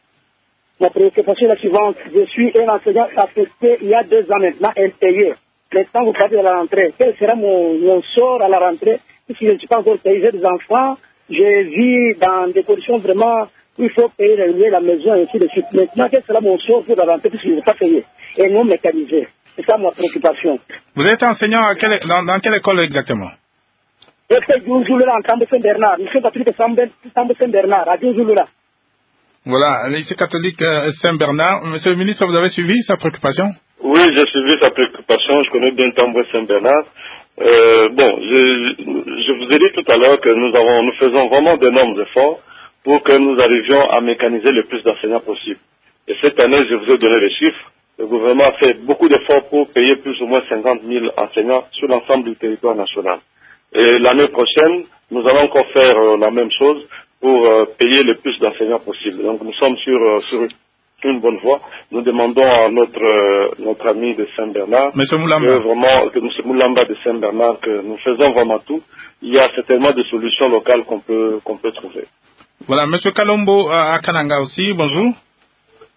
La préoccupation est la suivante. Je suis un enseignant affecté il y a deux ans maintenant, impayé. Maintenant, vous parlez de la rentrée. Quel sera mon, mon sort à la rentrée si je ne suis pas encore payé? J'ai des enfants, je vis dans des conditions vraiment où il faut payer la maison et ainsi de suite. Maintenant, quel sera mon sort pour la rentrée si je ne suis pas payé et non mécanisé? C'est ça ma préoccupation. Vous êtes enseignant à quelle, dans, dans quelle école exactement? Je fais Djouzouloula en Tambo Saint-Bernard. Je suis catholique Tambo Saint-Bernard, à Djouzouloula. Voilà, lycée catholique euh, Saint-Bernard. Monsieur le ministre, vous avez suivi sa préoccupation? Oui, j'ai suivi sa préoccupation. Je connais bien Tambo Saint-Bernard. Euh, bon, je, je vous ai dit tout à l'heure que nous avons, nous faisons vraiment d'énormes efforts pour que nous arrivions à mécaniser le plus d'enseignants possible. Et cette année, je vous ai donné les chiffres. Le gouvernement a fait beaucoup d'efforts pour payer plus ou moins cinquante mille enseignants sur l'ensemble du territoire national. Et l'année prochaine, nous allons encore faire euh, la même chose pour euh, payer le plus d'enseignants possible. Donc nous sommes sur, euh, sur une bonne voie. Nous demandons à notre, euh, notre ami de Saint-Bernard, Monsieur Moulamba. Que vraiment, que Monsieur Moulamba de Saint-Bernard, que nous faisons vraiment tout. Il y a certainement des solutions locales qu'on peut, qu'on peut trouver. Voilà, Monsieur Kalombo à Kananga aussi, bonjour.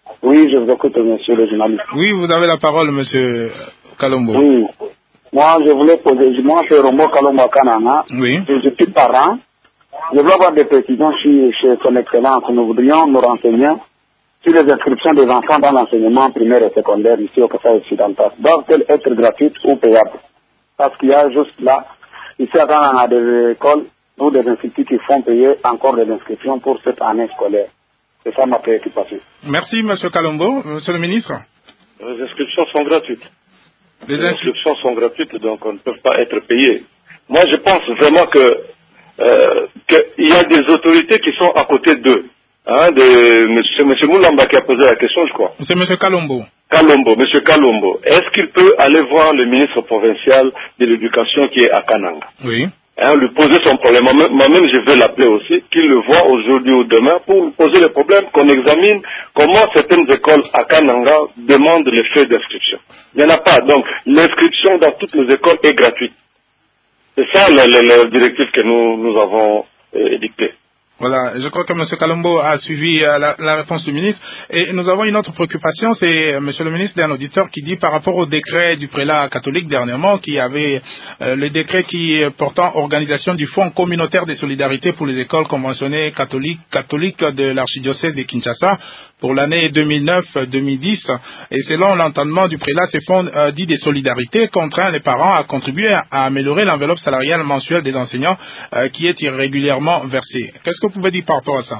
Oui, je vous écoute, monsieur le journaliste. Oui, vous avez la parole, monsieur Kalombo. Oui. Moi, je voulais poser, moi, c'est Rombo Kalombo Kananga. Oui. Je suis parent. Je veux avoir des précisions chez, chez son excellence. Nous voudrions nous renseigner sur les inscriptions des enfants dans l'enseignement primaire et secondaire ici au Kassai occidental. Doivent-elles être gratuites ou payables? Parce qu'il y a juste là, ici à Ghana, on a des écoles ou des instituts qui font payer encore des inscriptions pour cette année scolaire. C'est ça ma préoccupation. Merci, monsieur Kalombo. Monsieur le ministre. Les inscriptions sont gratuites. Les, Les inscriptions sont gratuites, donc on ne peut pas être payé. Moi, je pense vraiment que euh, qu'il y a des autorités qui sont à côté d'eux. Hein, de monsieur, monsieur Moulamba qui a posé la question, je crois. C'est monsieur Kalombo. Kalombo, monsieur Kalombo. Est-ce qu'il peut aller voir le ministre provincial de l'éducation qui est à Kananga? Oui. Hein, lui poser son problème. Moi-même, je vais l'appeler aussi, qu'il le voit aujourd'hui ou demain pour lui poser le problème, qu'on examine comment certaines écoles à Kananga demandent les frais d'inscription. Il n'y en a pas. Donc, l'inscription dans toutes les écoles est gratuite. C'est ça le, le, le directif que nous, nous avons euh, édicté. Voilà, je crois que M. Kalombo a suivi euh, la, la réponse du ministre. Et nous avons une autre préoccupation, c'est, euh, M. le ministre, d'un auditeur qui dit par rapport au décret du prélat catholique dernièrement, qui avait euh, le décret qui euh, portant organisation du Fonds communautaire de solidarité pour les écoles conventionnées catholiques, catholiques de l'archidiocèse de Kinshasa pour l'année deux mille neuf deux mille dix. Et selon l'entendement du prélat, ce fonds euh, dit de solidarité contraint les parents à contribuer à, à améliorer l'enveloppe salariale mensuelle des enseignants euh, qui est irrégulièrement versée. Qu'est-ce que vous pouvez dire par rapport à ça?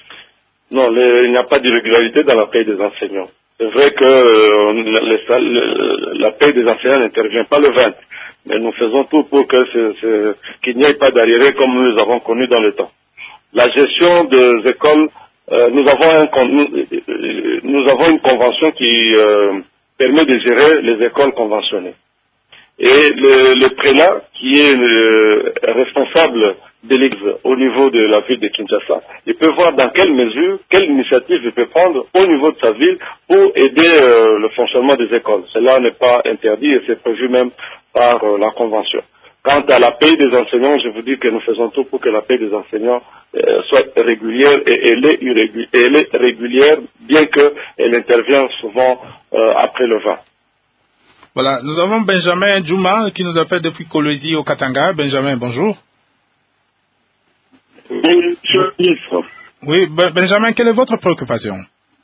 Non, le, il n'y a pas d'irrégularité dans la paie des enseignants. C'est vrai que euh, le, le, la paie des enseignants n'intervient pas le vingt, mais nous faisons tout pour que c'est, c'est, qu'il n'y ait pas d'arriérés comme nous les avons connus dans le temps. La gestion des écoles, euh, nous, avons un, nous, nous avons une convention qui euh, permet de gérer les écoles conventionnées. Et le, le prélat, qui est le responsable de l'Église au niveau de la ville de Kinshasa, il peut voir dans quelle mesure, quelle initiative il peut prendre au niveau de sa ville pour aider euh, le fonctionnement des écoles. Cela n'est pas interdit et c'est prévu même par euh, la Convention. Quant à la paie des enseignants, je vous dis que nous faisons tout pour que la paie des enseignants euh, soit régulière et elle est, irrégu- et elle est régulière, bien qu'elle intervient souvent euh, après le vingt. Voilà, nous avons Benjamin Djouma qui nous appelle depuis Kolwezi au Katanga. Benjamin, bonjour. Oui, monsieur le ministre. Oui, ben, Benjamin, quelle est votre préoccupation?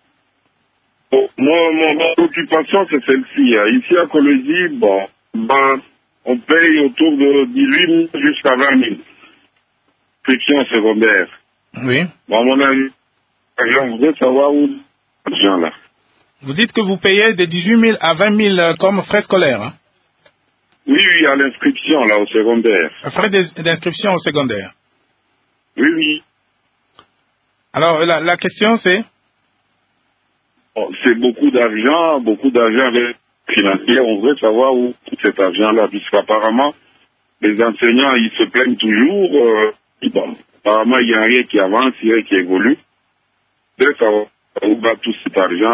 Bon, moi, mon préoccupation, c'est celle-ci. Ici à Kolwezi, bon, ben, on paye autour de dix-huit mille jusqu'à vingt mille. Inscription secondaire. Oui. Bon, à mon avis, je voudrais savoir où l'argent là. Vous dites que vous payez de dix-huit mille à vingt mille comme frais scolaires, hein? Oui, oui, à l'inscription, là, au secondaire. Frais d'inscription au secondaire. Oui, oui. Alors, la, la question, c'est? Bon, c'est beaucoup d'argent, beaucoup d'argent avec financier. On voudrait savoir où cet argent-là, puisqu'apparemment, les enseignants, ils se plaignent toujours. Euh, bon, apparemment, il n'y a rien qui avance, il n'y a rien qui évolue. On voudrait savoir où va tout cet argent.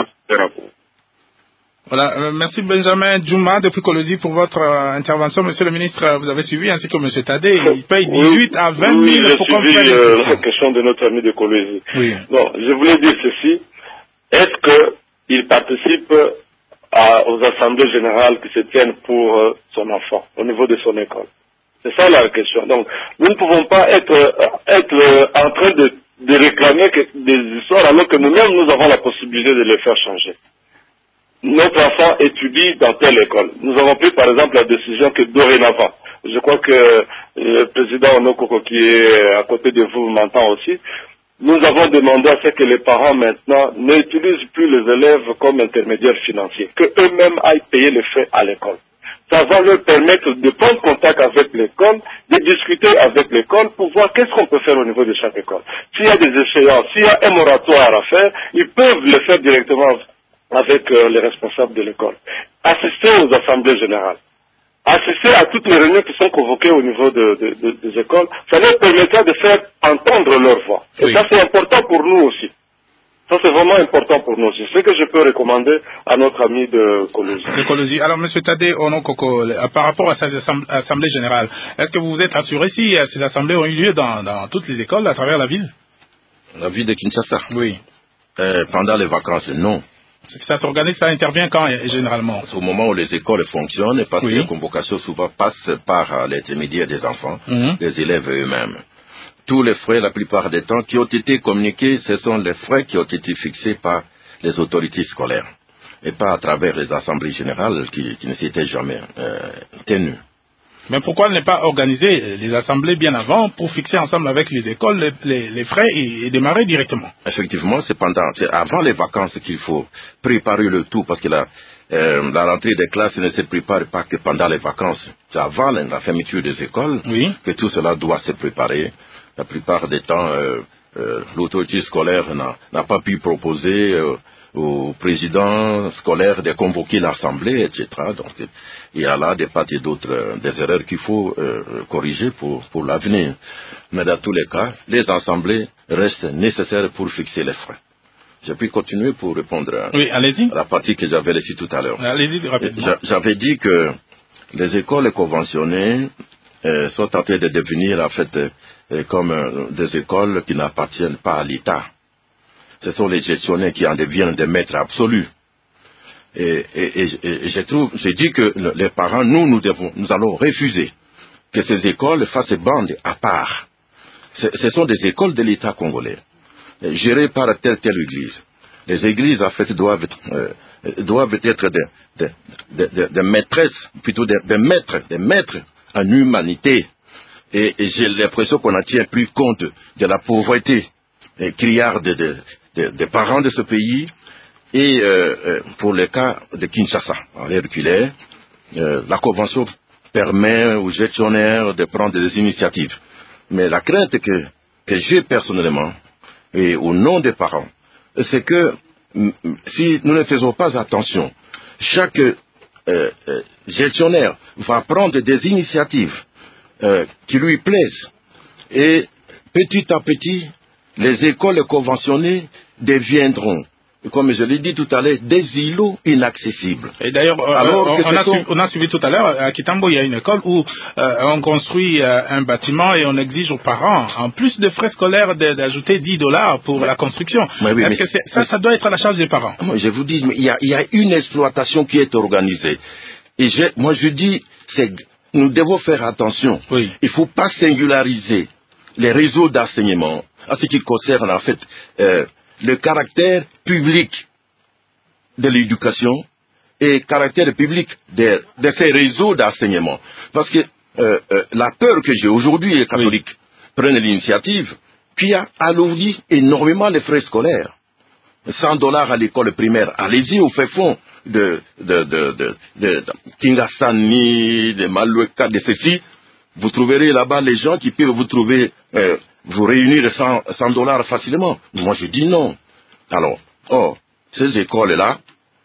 Voilà, euh, merci Benjamin Djouma depuis Kolwezi pour votre euh, intervention. Monsieur le ministre, euh, vous avez suivi, ainsi que Monsieur Tadé, il paye dix-huit à vingt mille oui, pour j'ai comprendre suivi euh, la question de notre ami de Kolwezi. Oui. Bon, je voulais dire ceci. Est-ce qu'il participe à, aux assemblées générales qui se tiennent pour euh, son enfant, au niveau de son école? C'est ça la question. Donc, nous ne pouvons pas être, euh, être euh, en train de, de réclamer que, des histoires alors que nous-mêmes, nous avons la possibilité de les faire changer. Notre enfant étudie dans telle école. Nous avons pris par exemple la décision que dorénavant, je crois que le président Onokoko qui est à côté de vous m'entend aussi, nous avons demandé à ce que les parents maintenant n'utilisent plus les élèves comme intermédiaires financiers, qu'eux-mêmes aillent payer les frais à l'école. Ça va leur permettre de prendre contact avec l'école, de discuter avec l'école pour voir qu'est-ce qu'on peut faire au niveau de chaque école. S'il y a des échéances, s'il y a un moratoire à faire, ils peuvent le faire directement avec euh, les responsables de l'école. Assister aux assemblées générales. Assister à toutes les réunions qui sont convoquées au niveau de, de, de, des écoles, ça leur permettra de faire entendre leur voix. Et oui. Ça, c'est important pour nous aussi. Ça, c'est vraiment important pour nous aussi. C'est ce que je peux recommander à notre ami de Kolwezi. De Kolwezi. Alors, M. Tadé Onokoko, par rapport à ces assemblées générales, est-ce que vous vous êtes assuré si ces assemblées ont eu lieu dans, dans toutes les écoles à travers la ville? La ville de Kinshasa? Oui. Euh, pendant les vacances, non. Ça s'organise, ça intervient quand généralement? Au moment où les écoles fonctionnent, parce oui. que les convocations souvent passent par l'intermédiaire des enfants, mm-hmm. des élèves eux-mêmes. Tous les frais, la plupart des temps, qui ont été communiqués, ce sont les frais qui ont été fixés par les autorités scolaires et pas à travers les assemblées générales qui, qui ne s'étaient jamais euh, tenues. Mais pourquoi ne pas organiser les assemblées bien avant pour fixer ensemble avec les écoles les, les, les frais et, et démarrer directement? Effectivement, c'est pendant, c'est avant les vacances qu'il faut préparer le tout, parce que la, euh, la rentrée des classes ne se prépare pas que pendant les vacances. C'est avant la, la fermeture des écoles oui. que tout cela doit se préparer. La plupart des temps, euh, euh, l'autorité scolaire n'a, n'a pas pu proposer euh, au président scolaire de convoquer l'assemblée, et cetera. Donc, il y a là des parties et d'autres, euh, des erreurs qu'il faut euh, corriger pour, pour l'avenir. Mais dans tous les cas, les assemblées restent nécessaires pour fixer les frais. J'ai pu continuer pour répondre à, oui, allez-y. à la partie que j'avais laissée tout à l'heure. Allez-y rapidement. J'avais dit que les écoles conventionnées euh, sont en train de devenir en fait euh, comme euh, des écoles qui n'appartiennent pas à l'État. Ce sont les gestionnaires qui en deviennent des maîtres absolus. Et, et, et, et je trouve, j'ai dit que les parents, nous, nous devons, nous allons refuser que ces écoles fassent bande à part. Ce, ce sont des écoles de l'État congolais, gérées par telle telle église. Les églises, en fait, doivent être, euh, doivent être des, des, des, des, des maîtresses, plutôt des, des maîtres, des maîtres en humanité. Et, et j'ai l'impression qu'on n'en tient plus compte de la pauvreté et criarde des de, de, de parents de ce pays. Et euh, euh, pour le cas de Kinshasa, en reculait, euh, la Convention permet aux gestionnaires de prendre des initiatives. Mais la crainte que, que j'ai personnellement, et au nom des parents, c'est que si nous ne faisons pas attention, chaque euh, euh, gestionnaire va prendre des initiatives euh, qui lui plaisent. Et petit à petit, les écoles conventionnées deviendront, comme je l'ai dit tout à l'heure, des îlots inaccessibles. Et d'ailleurs, euh, on, on, a sont... on a suivi tout à l'heure, à Kitambo, il y a une école où euh, on construit euh, un bâtiment et on exige aux parents, en plus de frais scolaires, d'ajouter dix dollars pour ouais. la construction. Ouais, oui, Est-ce mais... que ça, ça doit être à la charge des parents? Moi, je vous dis, il y a, il y a une exploitation qui est organisée. Et je, moi, je dis, c'est, nous devons faire attention. Oui. Il ne faut pas singulariser les réseaux d'enseignement en ce qui concerne, en fait, euh, le caractère public de l'éducation et le caractère public de, de ces réseaux d'enseignement. Parce que euh, euh, la peur que j'ai aujourd'hui, les catholiques oui. prennent l'initiative, qui a alourdi énormément les frais scolaires. cent dollars à l'école primaire, allez-y au fait fond de, de, de, de, de, de Kingasani, de Maloueka, de ceci, vous trouverez là-bas les gens qui peuvent vous trouver... Euh, vous réunir cent dollars facilement. Moi, je dis non. Alors, or, ces écoles-là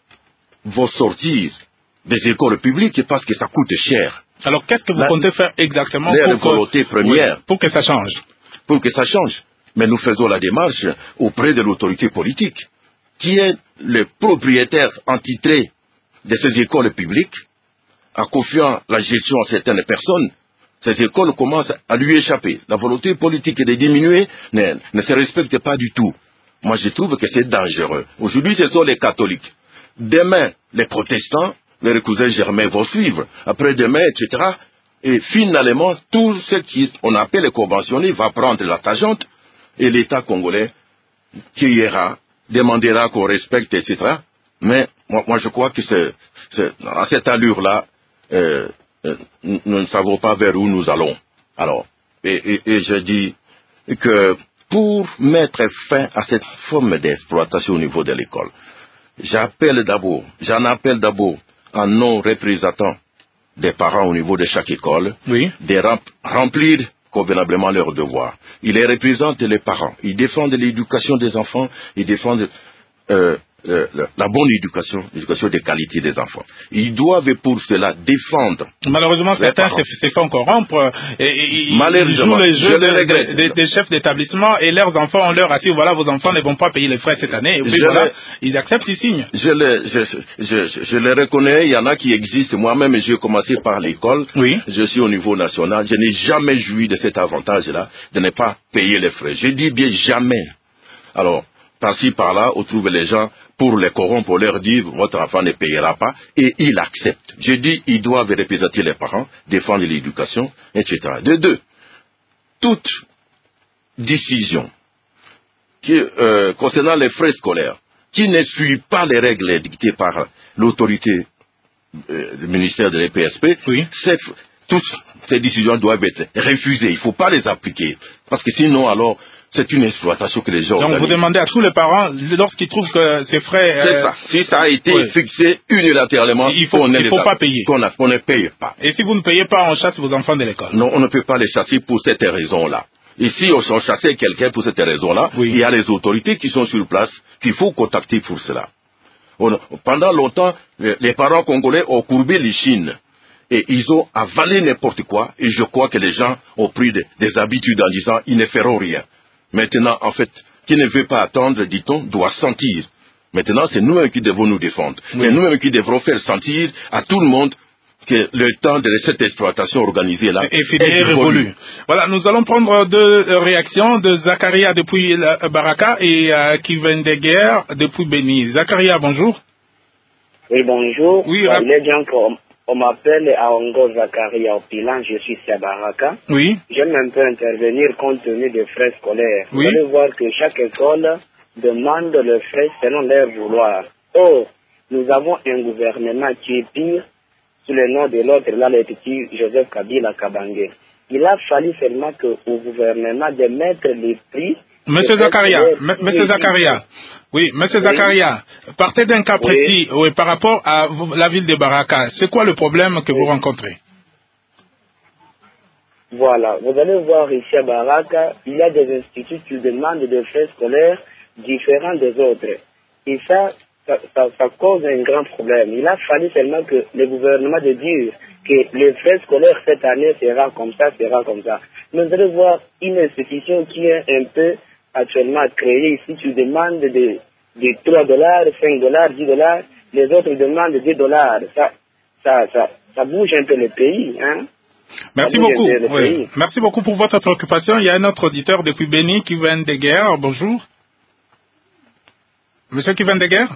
vont sortir des écoles publiques parce que ça coûte cher. Alors, qu'est-ce que vous la, comptez faire exactement pour, volonté que, première, oui, pour que ça change? Pour que ça change. Mais nous faisons la démarche auprès de l'autorité politique, qui est le propriétaire entitré de ces écoles publiques, en confiant la gestion à certaines personnes. Ces écoles commencent à lui échapper. La volonté politique de diminuer ne, ne se respecte pas du tout. Moi, je trouve que c'est dangereux. Aujourd'hui, ce sont les catholiques. Demain, les protestants, les cousins germains vont suivre. Après-demain, et cetera. Et finalement, tout ce qu'on appelle les conventionnés va prendre la tangente et l'État congolais qui ira, demandera qu'on respecte, et cetera. Mais moi, moi je crois que c'est, c'est, à cette allure-là, euh, nous ne savons pas vers où nous allons. Alors, et, et, et je dis que pour mettre fin à cette forme d'exploitation au niveau de l'école, j'appelle d'abord, j'en appelle d'abord en non représentant des parents au niveau de chaque école, oui. de remplir convenablement leurs devoirs. Ils les représentent les parents, ils défendent l'éducation des enfants, ils défendent euh, Euh, la, la bonne éducation, l'éducation de qualité des enfants. Ils doivent pour cela défendre. Malheureusement, certains se font corrompre et, et, et ils jouent les jeux des de, de, de chefs d'établissement et leurs enfants, on leur assure, voilà, vos enfants ne vont pas payer les frais cette année. Et puis je voilà, les, ils acceptent, ils signent. Je les, je, je, je, je les reconnais, il y en a qui existent. Moi-même, j'ai commencé par l'école. Oui. Je suis au niveau national. Je n'ai jamais joui de cet avantage-là, de ne pas payer les frais. Je dis bien jamais. Alors, par-ci, par-là, on trouve les gens pour les corrompre, pour leur dire votre enfant ne payera pas, et ils acceptent. Je dis, ils doivent représenter les parents, défendre l'éducation, et cetera. De deux, toute décision qui, euh, concernant les frais scolaires, qui ne suit pas les règles dictées par l'autorité euh, du ministère de l'E P S P, oui. toutes ces décisions doivent être refusées. Il ne faut pas les appliquer. Parce que sinon, alors, c'est une exploitation que les gens Donc, organisent. Vous demandez à tous les parents, lorsqu'ils trouvent que ces frais... Euh... C'est ça. Si ça a été oui. fixé unilatéralement, il ne faut, il faut pas payer. Qu'on, a, qu'on ne paye pas. Et si vous ne payez pas, on chasse vos enfants de l'école? Non, on ne peut pas les chasser pour cette raison-là. Et si on chassait quelqu'un pour cette raison-là, oui. il y a les autorités qui sont sur place qu'il faut contacter pour cela. On, pendant longtemps, les, les parents congolais ont courbé les chines. Et ils ont avalé n'importe quoi. Et je crois que les gens ont pris des, des habitudes en disant ils ne feront rien. Maintenant, en fait, qui ne veut pas attendre, dit-on, doit sentir. Maintenant, c'est nous-mêmes qui devons nous défendre. Oui. C'est nous-mêmes qui devrons faire sentir à tout le monde que le temps de cette exploitation organisée là est fini et révolu. Voilà, nous allons prendre deux réactions de Zakaria depuis Baraka et euh, Kivendeguer depuis Beni. Zakaria, bonjour. Oui, bonjour. Oui, euh, les gens qu'on on m'appelle Aongo Zakaria au Pilan, je suis à Baraka. Oui. J'aime un peu intervenir compte tenu des frais scolaires. Oui. Vous allez voir que chaque école demande le frais selon leur vouloir. Or, nous avons un gouvernement qui est pire sous le nom de l'autre, là, le petit Joseph Kabila Kabange. Il a fallu seulement que, au gouvernement de mettre les prix. Monsieur Zakaria, M- Monsieur Zakaria, oui, Monsieur oui. Zakaria, partez d'un cas précis, oui. Oui, par rapport à la ville de Baraka. C'est quoi le problème que oui. vous rencontrez? Voilà, vous allez voir ici à Baraka, il y a des instituts qui demandent des frais scolaires différents des autres. Et ça, Ça, ça, ça cause un grand problème. Il a fallu seulement que le gouvernement de dire que les frais scolaires cette année sera comme ça, sera comme ça. Mais vous allez voir une institution qui est un peu actuellement créée ici. Tu demandes de, de trois dollars, cinq dollars, dix dollars. Les autres demandent dix dollars. Ça, ça, ça, ça bouge un peu le pays, hein. Merci beaucoup. Oui. Merci beaucoup pour votre préoccupation. Il y a un autre auditeur depuis Beni qui vient de guerre. Bonjour. Monsieur qui vient de guerre?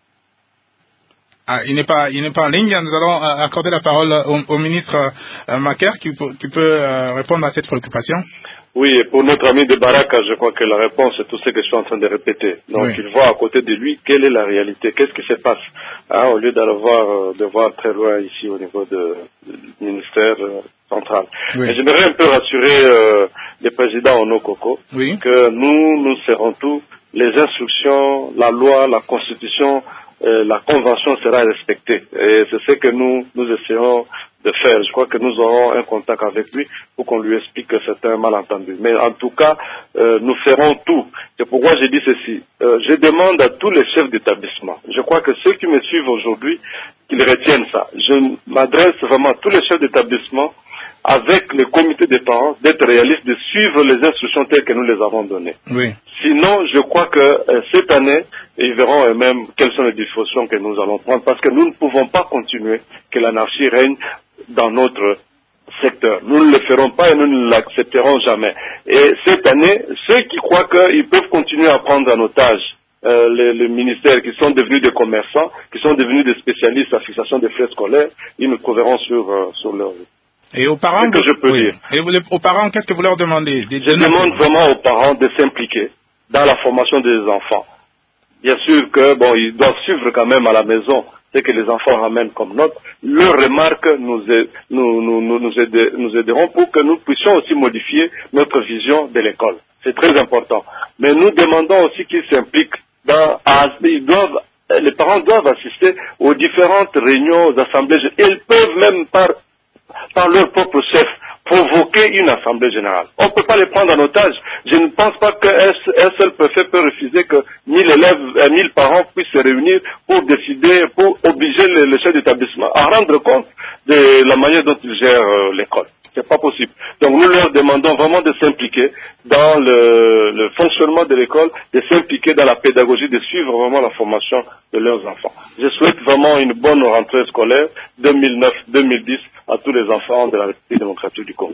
Ah, il n'est pas, il n'est pas en ligne. Nous allons euh, accorder la parole au, au ministre euh, Maker qui peut, qui peut euh, répondre à cette préoccupation. Oui, et pour notre ami de Baraka, je crois que la réponse est tout ce que je suis en train de répéter. Donc, oui. il voit à côté de lui quelle est la réalité, qu'est-ce qui se passe, hein, au lieu d'aller voir, euh, de voir très loin ici au niveau de, du ministère euh, central. Oui. Et j'aimerais un peu rassurer euh, le président Onokoko oui. que nous, nous serons tous, les instructions, la loi, la constitution, Euh, la convention sera respectée. Et c'est ce que nous, nous essayons de faire. Je crois que nous aurons un contact avec lui pour qu'on lui explique que c'est un malentendu. Mais en tout cas, euh, nous ferons tout. C'est pourquoi j'ai dit ceci. Euh, je demande à tous les chefs d'établissement. Je crois que ceux qui me suivent aujourd'hui, qu'ils retiennent ça. Je m'adresse vraiment à tous les chefs d'établissement avec le comité des parents, d'être réalistes, de suivre les instructions telles que nous les avons données. Oui. Sinon, je crois que euh, cette année, ils verront eux-mêmes quelles sont les dispositions que nous allons prendre, parce que nous ne pouvons pas continuer que l'anarchie règne dans notre secteur. Nous ne le ferons pas et nous ne l'accepterons jamais. Et cette année, ceux qui croient qu'ils peuvent continuer à prendre en otage euh, les, les ministères qui sont devenus des commerçants, qui sont devenus des spécialistes à fixation des frais scolaires, ils nous trouveront sur, euh, sur leur... Et aux parents, que je peux oui. dire. Et aux parents, qu'est-ce que vous leur demandez? Des Je demande vraiment aux parents de s'impliquer dans la formation des enfants. Bien sûr que bon, ils doivent suivre quand même à la maison ce que les enfants ramènent comme note. Leurs remarques nous, nous, nous, nous, nous, aider, nous aideront pour que nous puissions aussi modifier notre vision de l'école. C'est très important. Mais nous demandons aussi qu'ils s'impliquent dans, ils doivent, les parents doivent assister aux différentes réunions, aux assemblées. Ils peuvent même par par leur propre chef, provoquer une assemblée générale. On ne peut pas les prendre en otage. Je ne pense pas qu'un seul préfet peut refuser que mille élèves, mille parents puissent se réunir pour décider, pour obliger le, le chef d'établissement à rendre compte de la manière dont ils gèrent euh, l'école. C'est pas possible. Donc nous leur demandons vraiment de s'impliquer dans le, le fonctionnement de l'école, de s'impliquer dans la pédagogie, de suivre vraiment la formation de leurs enfants. Je souhaite vraiment une bonne rentrée scolaire deux mille neuf deux mille dix à tous les enfants de la République démocratique du Congo.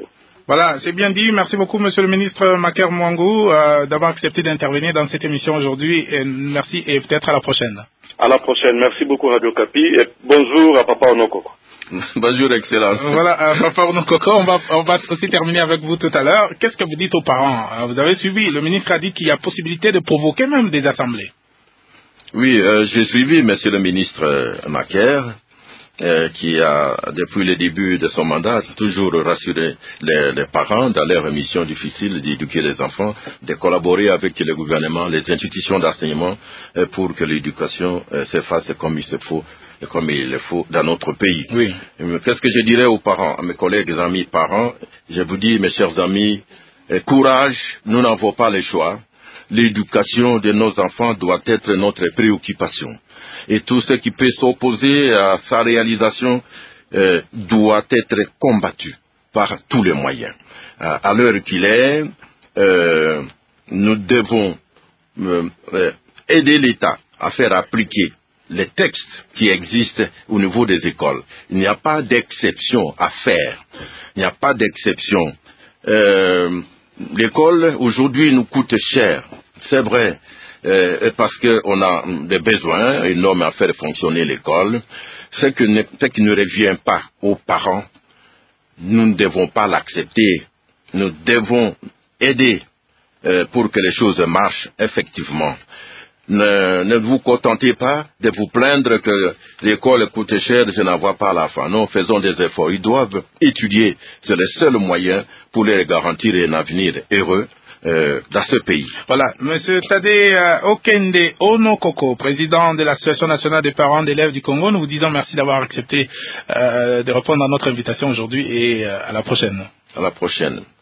Voilà, c'est bien dit. Merci beaucoup, Monsieur le ministre Maker Mwangou, euh, d'avoir accepté d'intervenir dans cette émission aujourd'hui. Et merci et peut-être à la prochaine. À la prochaine. Merci beaucoup, Radio Kapi. Et bonjour à Papa Onokoko. Bonjour, Excellence. Voilà, euh, Papa Onokoko, on va, on va aussi terminer avec vous tout à l'heure. Qu'est-ce que vous dites aux parents? Vous avez suivi, le ministre a dit qu'il y a possibilité de provoquer même des assemblées. Oui, euh, j'ai suivi Monsieur le ministre euh, Maker. Euh, qui a, depuis le début de son mandat, toujours rassuré les, les parents dans leur mission difficile d'éduquer les enfants, de collaborer avec le gouvernement, les institutions d'enseignement, euh, pour que l'éducation euh, se fasse comme il se faut, et comme il le faut dans notre pays. Oui. Qu'est-ce que je dirais aux parents, à mes collègues, amis, parents? Je vous dis, mes chers amis, euh, courage, nous n'avons pas le choix. L'éducation de nos enfants doit être notre préoccupation. Et tout ce qui peut s'opposer à sa réalisation euh, doit être combattu par tous les moyens. Euh, à l'heure qu'il est, euh, nous devons euh, euh, aider l'État à faire appliquer les textes qui existent au niveau des écoles. Il n'y a pas d'exception à faire. Il n'y a pas d'exception. Euh, l'école, aujourd'hui, nous coûte cher. C'est vrai. Euh, parce qu'on a des besoins énormes à faire fonctionner l'école. Ce, que ne, ce qui ne revient pas aux parents, nous ne devons pas l'accepter. Nous devons aider euh, pour que les choses marchent effectivement. Ne, ne vous contentez pas de vous plaindre que l'école coûte cher, je n'en vois pas la fin. Non, faisons des efforts. Ils doivent étudier. C'est le seul moyen pour leur garantir un avenir heureux Euh, dans ce pays. Voilà, Monsieur Tade euh, Okende Onokoko, président de l'Association nationale des parents d'élèves du Congo, nous vous disons merci d'avoir accepté euh, de répondre à notre invitation aujourd'hui et euh, à la prochaine. À la prochaine.